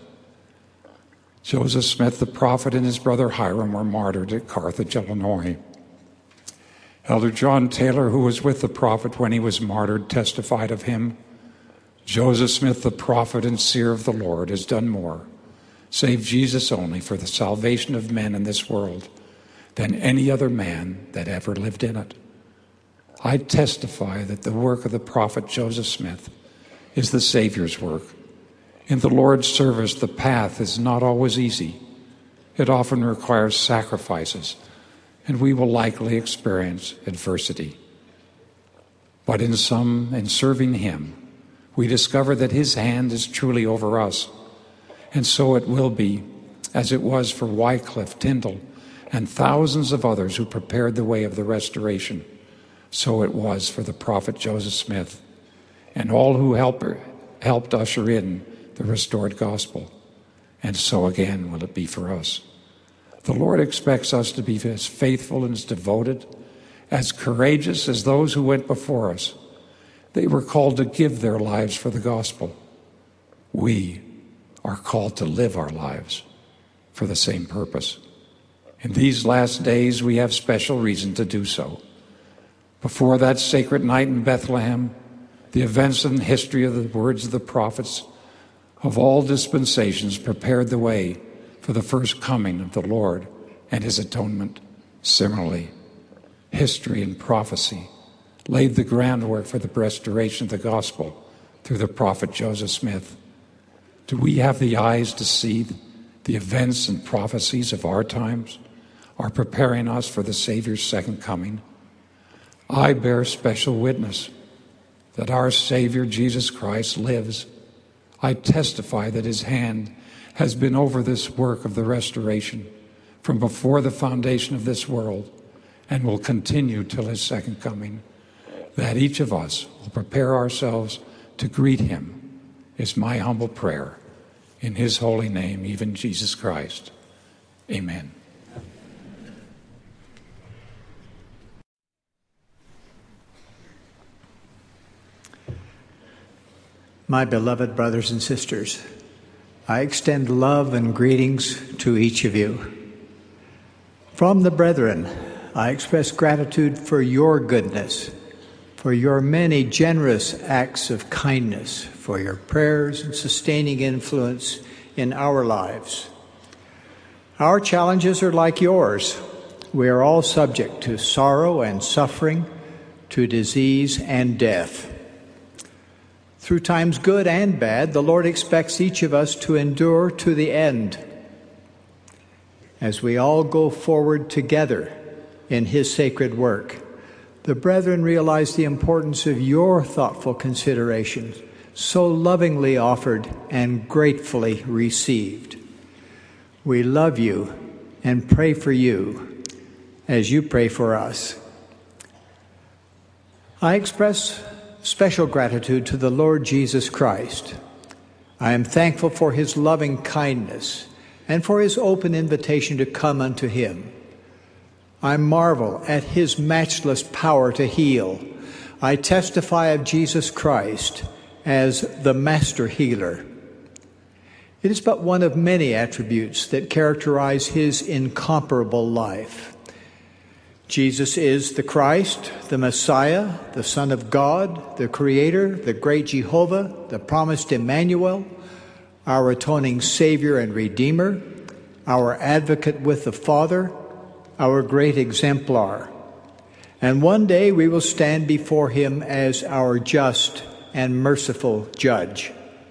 Joseph Smith the prophet and his brother Hiram were martyred at Carthage, Illinois. Elder John Taylor, who was with the prophet when he was martyred, testified of him, "Joseph Smith the prophet and seer of the Lord has done more, save Jesus only, for the salvation of men in this world than any other man that ever lived in it. I testify that the work of the prophet Joseph Smith is the Savior's work. In the Lord's service, the path is not always easy. It often requires sacrifices, and we will likely experience adversity. But in serving Him, we discover that His hand is truly over us, and so it will be, as it was for Wycliffe, Tyndale, and thousands of others who prepared the way of the restoration. So it was for the prophet Joseph Smith and all who helped usher in the restored gospel. And so again will it be for us. The Lord expects us to be as faithful and as devoted, as courageous as those who went before us. They were called to give their lives for the gospel. We are called to live our lives for the same purpose. In these last days, we have special reason to do so. Before that sacred night in Bethlehem, the events and history of the words of the prophets of all dispensations prepared the way for the first coming of the Lord and His atonement. Similarly, history and prophecy laid the groundwork for the restoration of the gospel through the prophet Joseph Smith. Do we have the eyes to see the events and prophecies of our times are preparing us for the Savior's second coming? I bear special witness that our Savior Jesus Christ lives. I testify that His hand has been over this work of the restoration from before the foundation of this world and will continue till His second coming. That each of us will prepare ourselves to greet Him is my humble prayer. In His holy name, even Jesus Christ. Amen. My beloved brothers and sisters, I extend love and greetings to each of you. From the brethren, I express gratitude for your goodness, for your many generous acts of kindness, for your prayers and sustaining influence in our lives. Our challenges are like yours. We are all subject to sorrow and suffering, to disease and death. Through times good and bad, the Lord expects each of us to endure to the end. As we all go forward together in His sacred work, the brethren realize the importance of your thoughtful consideration, so lovingly offered and gratefully received. We love you and pray for you as you pray for us. I express special gratitude to the Lord Jesus Christ. I am thankful for His loving kindness and for his open invitation to come unto him. I marvel at his matchless power to heal. I testify of Jesus Christ as the master healer. It is but one of many attributes that characterize his incomparable life. Jesus is the Christ, the Messiah, the Son of God, the Creator, the great Jehovah, the promised Emmanuel, our atoning Savior and Redeemer, our advocate with the Father, our great exemplar. And one day we will stand before him as our just and merciful judge.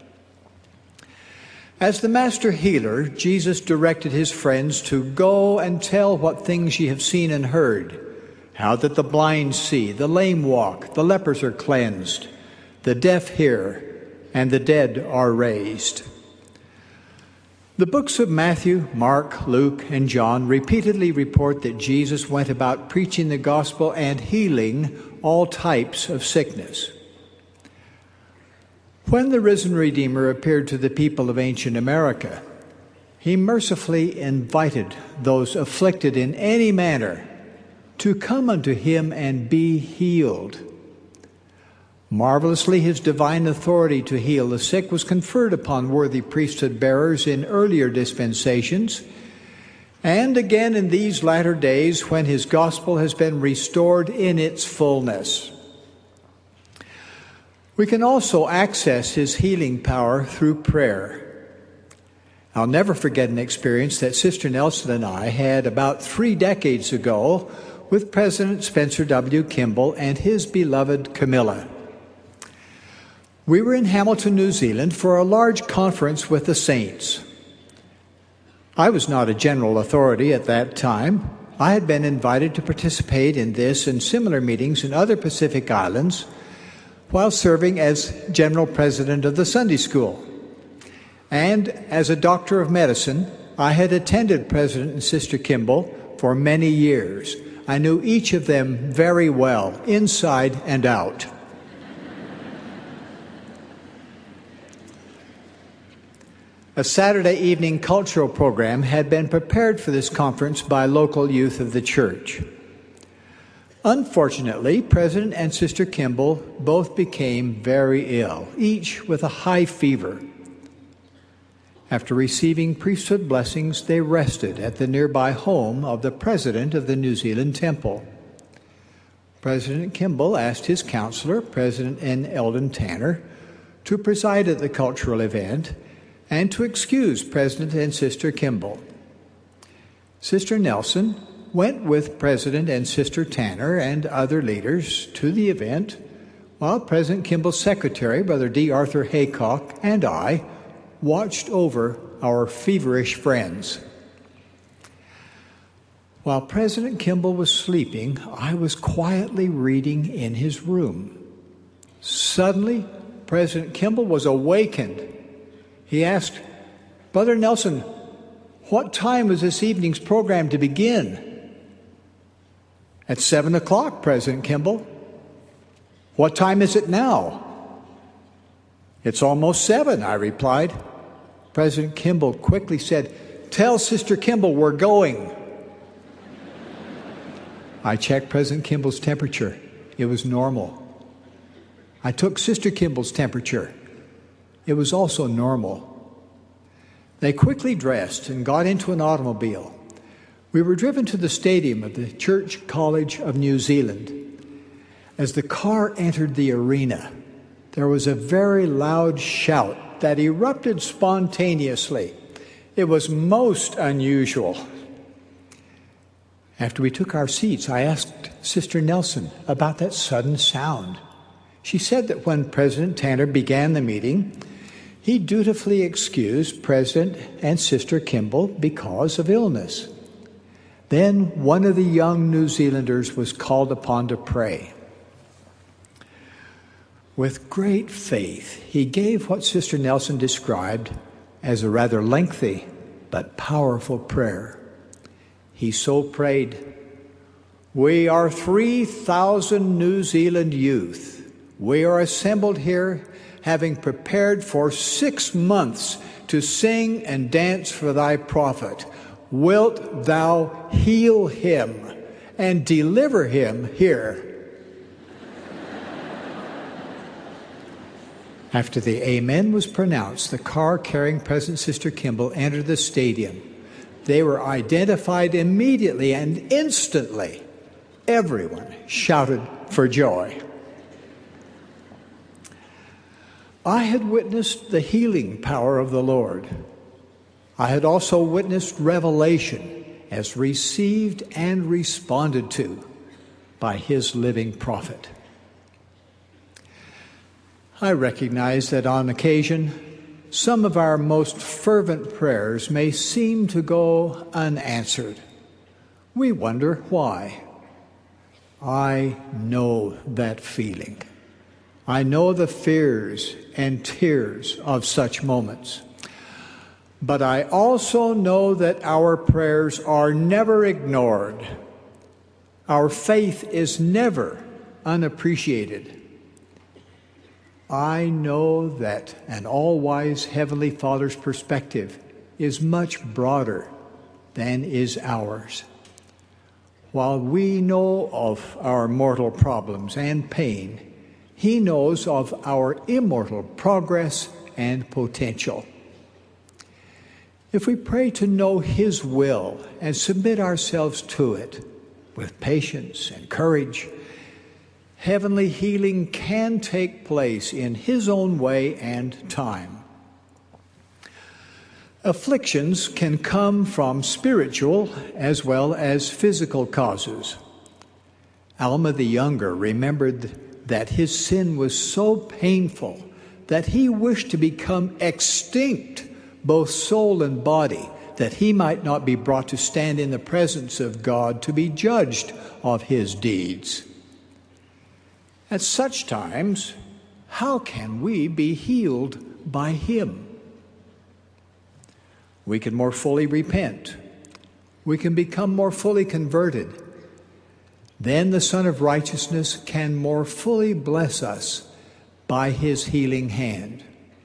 As the master healer, Jesus directed his friends to go and tell what things ye have seen and heard, how that the blind see, the lame walk, the lepers are cleansed, the deaf hear, and the dead are raised. The books of Matthew, Mark, Luke, and John repeatedly report that Jesus went about preaching the gospel and healing all types of sickness. When the risen Redeemer appeared to the people of ancient America, he mercifully invited those afflicted in any manner to come unto him and be healed. Marvelously, his divine authority to heal the sick was conferred upon worthy priesthood bearers in earlier dispensations, and again in these latter days when his gospel has been restored in its fullness. We can also access his healing power through prayer. I'll never forget an experience that Sister Nelson and I had about 3 decades ago with President Spencer W. Kimball and his beloved Camilla. We were in Hamilton, New Zealand for a large conference with the saints. I was not a general authority at that time. I had been invited to participate in this and similar meetings in other Pacific islands while serving as general president of the Sunday school. And as a doctor of medicine, I had attended President and Sister Kimball for many years. I knew each of them very well, inside and out. A Saturday evening cultural program had been prepared for this conference by local youth of the church. Unfortunately, President and Sister Kimball both became very ill, each with a high fever. After receiving priesthood blessings, they rested at the nearby home of the president of the New Zealand Temple. President Kimball asked his counselor, President N. Eldon Tanner, to preside at the cultural event and to excuse President and Sister Kimball. Sister Nelson went with President and Sister Tanner and other leaders to the event, while President Kimball's secretary, Brother D. Arthur Haycock, and I watched over our feverish friends. While President Kimball was sleeping, I was quietly reading in his room. Suddenly, President Kimball was awakened. He asked, "Brother Nelson, what time is this evening's program to begin?" "At 7 o'clock, President Kimball." "What time is it now?" "It's almost 7, I replied. President Kimball quickly said, "Tell Sister Kimball we're going." I checked President Kimball's temperature. It was normal. I took Sister Kimball's temperature. It was also normal. They quickly dressed and got into an automobile. We were driven to the stadium of the Church College of New Zealand. As the car entered the arena, there was a very loud shout that erupted spontaneously. It was most unusual. After we took our seats, I asked Sister Nelson about that sudden sound. She said that when President Tanner began the meeting, he dutifully excused President and Sister Kimball because of illness. Then one of the young New Zealanders was called upon to pray. With great faith, he gave what Sister Nelson described as a rather lengthy but powerful prayer. He so prayed, "We are 3,000 New Zealand youth. We are assembled here, having prepared for 6 months to sing and dance for thy prophet, wilt thou heal him and deliver him here? After the amen was pronounced, the car carrying President Sister Kimball entered the stadium. They were identified immediately, and instantly everyone shouted for joy. I had witnessed the healing power of the Lord. I had also witnessed revelation as received and responded to by His living prophet. I recognize that on occasion, some of our most fervent prayers may seem to go unanswered. We wonder why. I know that feeling. I know the fears and tears of such moments. But I also know that our prayers are never ignored. Our faith is never unappreciated. I know that an all-wise Heavenly Father's perspective is much broader than is ours. While we know of our mortal problems and pain, He knows of our immortal progress and potential. If we pray to know His will and submit ourselves to it with patience and courage, heavenly healing can take place in His own way and time. Afflictions can come from spiritual as well as physical causes. Alma the Younger remembered that his sin was so painful that he wished to become extinct, both soul and body, that he might not be brought to stand in the presence of God to be judged of his deeds. At such times, how can we be healed by Him? We can more fully repent. We can become more fully converted. Then the Son of Righteousness can more fully bless us by His healing hand.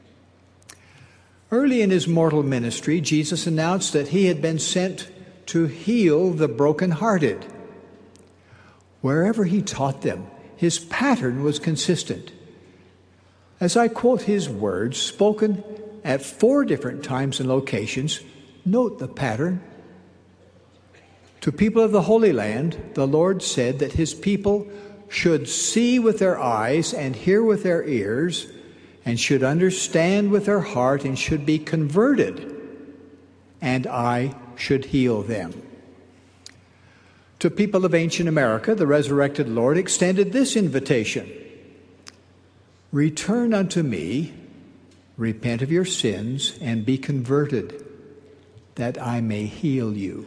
Early in His mortal ministry, Jesus announced that He had been sent to heal the brokenhearted. Wherever He taught them, His pattern was consistent. As I quote His words, spoken at 4 different times and locations, note the pattern. To people of the Holy Land, the Lord said that His people should see with their eyes and hear with their ears, and should understand with their heart and should be converted, and I should heal them. To people of ancient America, the resurrected Lord extended this invitation: return unto me, repent of your sins, and be converted, that I may heal you.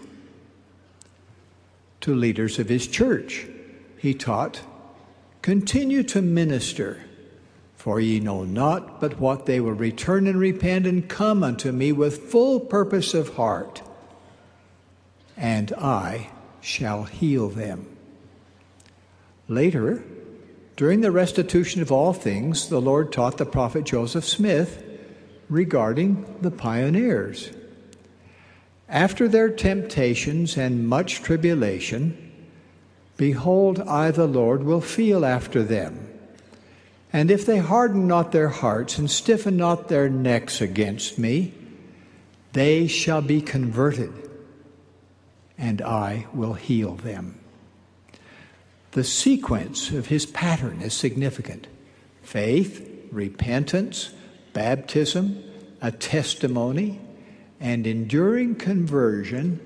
To leaders of His church, He taught, continue to minister, for ye know not but what they will return and repent and come unto me with full purpose of heart, and I shall heal them. Later, during the restitution of all things, the Lord taught the prophet Joseph Smith regarding the pioneers. After their temptations and much tribulation, behold, I the Lord will feel after them. And if they harden not their hearts and stiffen not their necks against me, they shall be converted, and I will heal them. The sequence of His pattern is significant. Faith, repentance, baptism, a testimony, and enduring conversion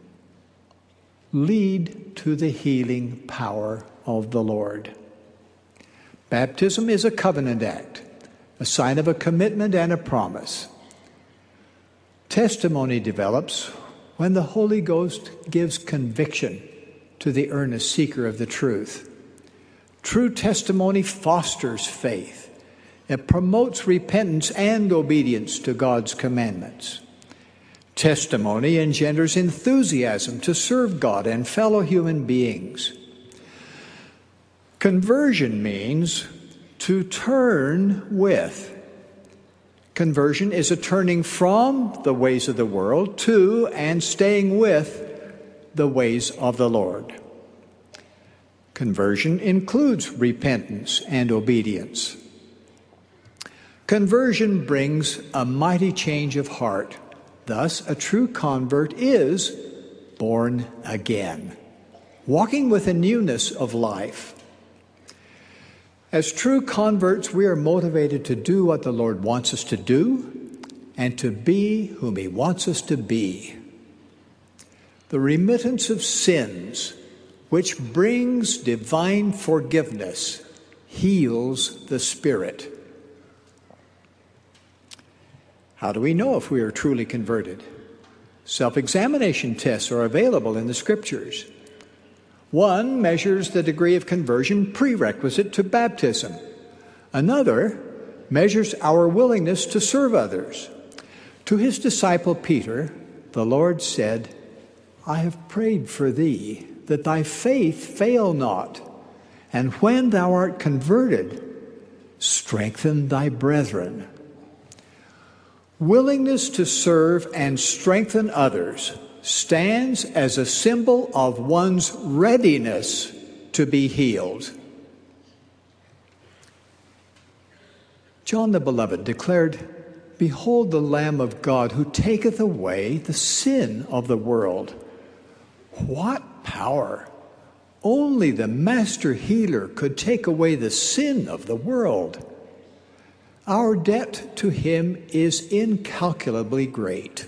lead to the healing power of the Lord. Baptism is a covenant act, a sign of a commitment and a promise. Testimony develops when the Holy Ghost gives conviction to the earnest seeker of the truth. True testimony fosters faith. It promotes repentance and obedience to God's commandments. Testimony engenders enthusiasm to serve God and fellow human beings. Conversion means to turn with Conversion is a turning from the ways of the world to and staying with the ways of the Lord. Conversion includes repentance and obedience. Conversion brings a mighty change of heart. Thus, a true convert is born again, walking with a newness of life. As true converts, we are motivated to do what the Lord wants us to do and to be whom He wants us to be. The remittance of sins, which brings divine forgiveness, heals the spirit. How do we know if we are truly converted? Self-examination tests are available in the Scriptures. One measures the degree of conversion prerequisite to baptism. Another measures our willingness to serve others. To his disciple Peter, the Lord said, "I have prayed for thee, that thy faith fail not. And when thou art converted, strengthen thy brethren." Willingness to serve and strengthen others stands as a symbol of one's readiness to be healed. John the Beloved declared, "Behold the Lamb of God who taketh away the sin of the world." What power! Only the Master Healer could take away the sin of the world. Our debt to Him is incalculably great.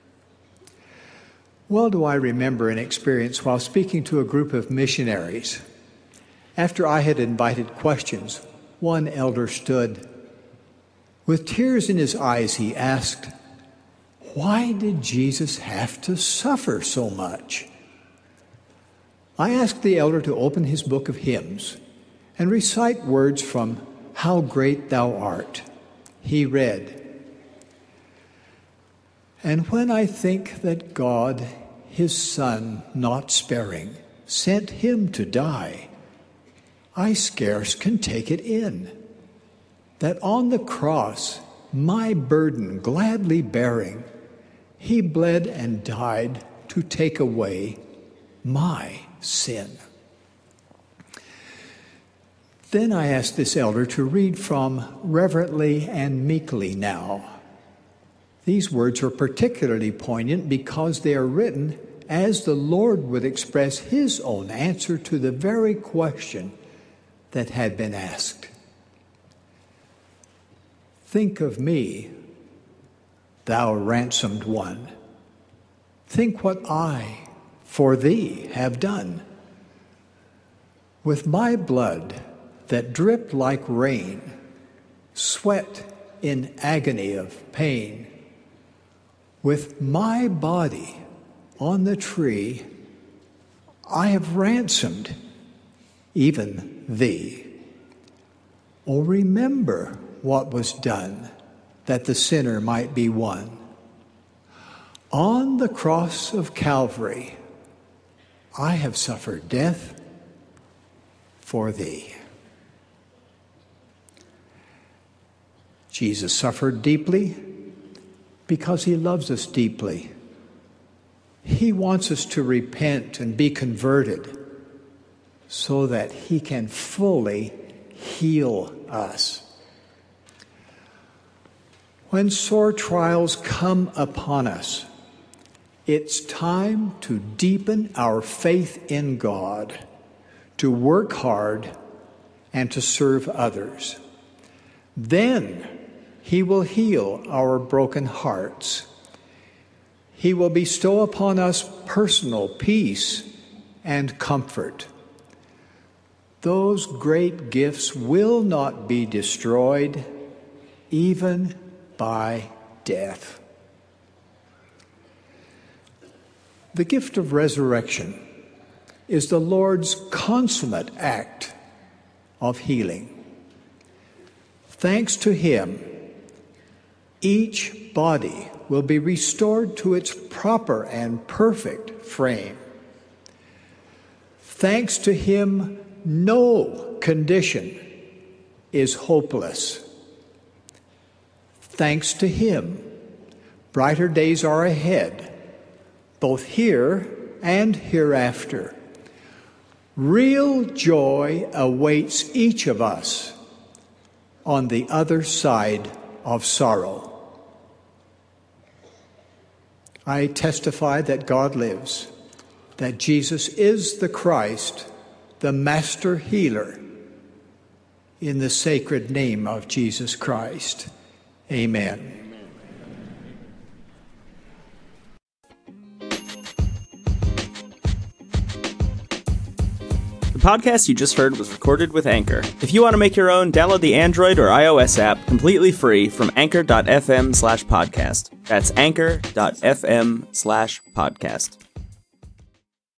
Well do I remember an experience while speaking to a group of missionaries. After I had invited questions, one elder stood. With tears in his eyes, he asked, "Why did Jesus have to suffer so much?" I asked the elder to open his book of hymns and recite words from "How Great Thou Art." He read, "And when I think that God, His Son, not sparing, sent Him to die, I scarce can take it in, that on the cross, my burden gladly bearing, He bled and died to take away my sin." Then I asked this elder to read from "Reverently and Meekly Now." These words are particularly poignant because they are written as the Lord would express His own answer to the very question that had been asked. "Think of me, thou ransomed one. Think what I for thee have done. With my blood that dripped like rain, sweat in agony of pain, with my body on the tree, I have ransomed even thee. Oh, remember what was done, that the sinner might be won. On the cross of Calvary, I have suffered death for thee." Jesus suffered deeply because He loves us deeply. He wants us to repent and be converted so that He can fully heal us. When sore trials come upon us, it's time to deepen our faith in God, to work hard, and to serve others. Then He will heal our broken hearts. He will bestow upon us personal peace and comfort. Those great gifts will not be destroyed, even by death. The gift of resurrection is the Lord's consummate act of healing. Thanks to Him, each body will be restored to its proper and perfect frame. Thanks to Him, no condition is hopeless. Thanks to Him, brighter days are ahead, both here and hereafter. Real joy awaits each of us on the other side of sorrow. I testify that God lives, that Jesus is the Christ, the Master Healer, in the sacred name of Jesus Christ. Amen. The podcast you just heard was recorded with Anchor. If you want to make your own, download the Android or iOS app completely free from anchor.fm/podcast. That's anchor.fm/podcast.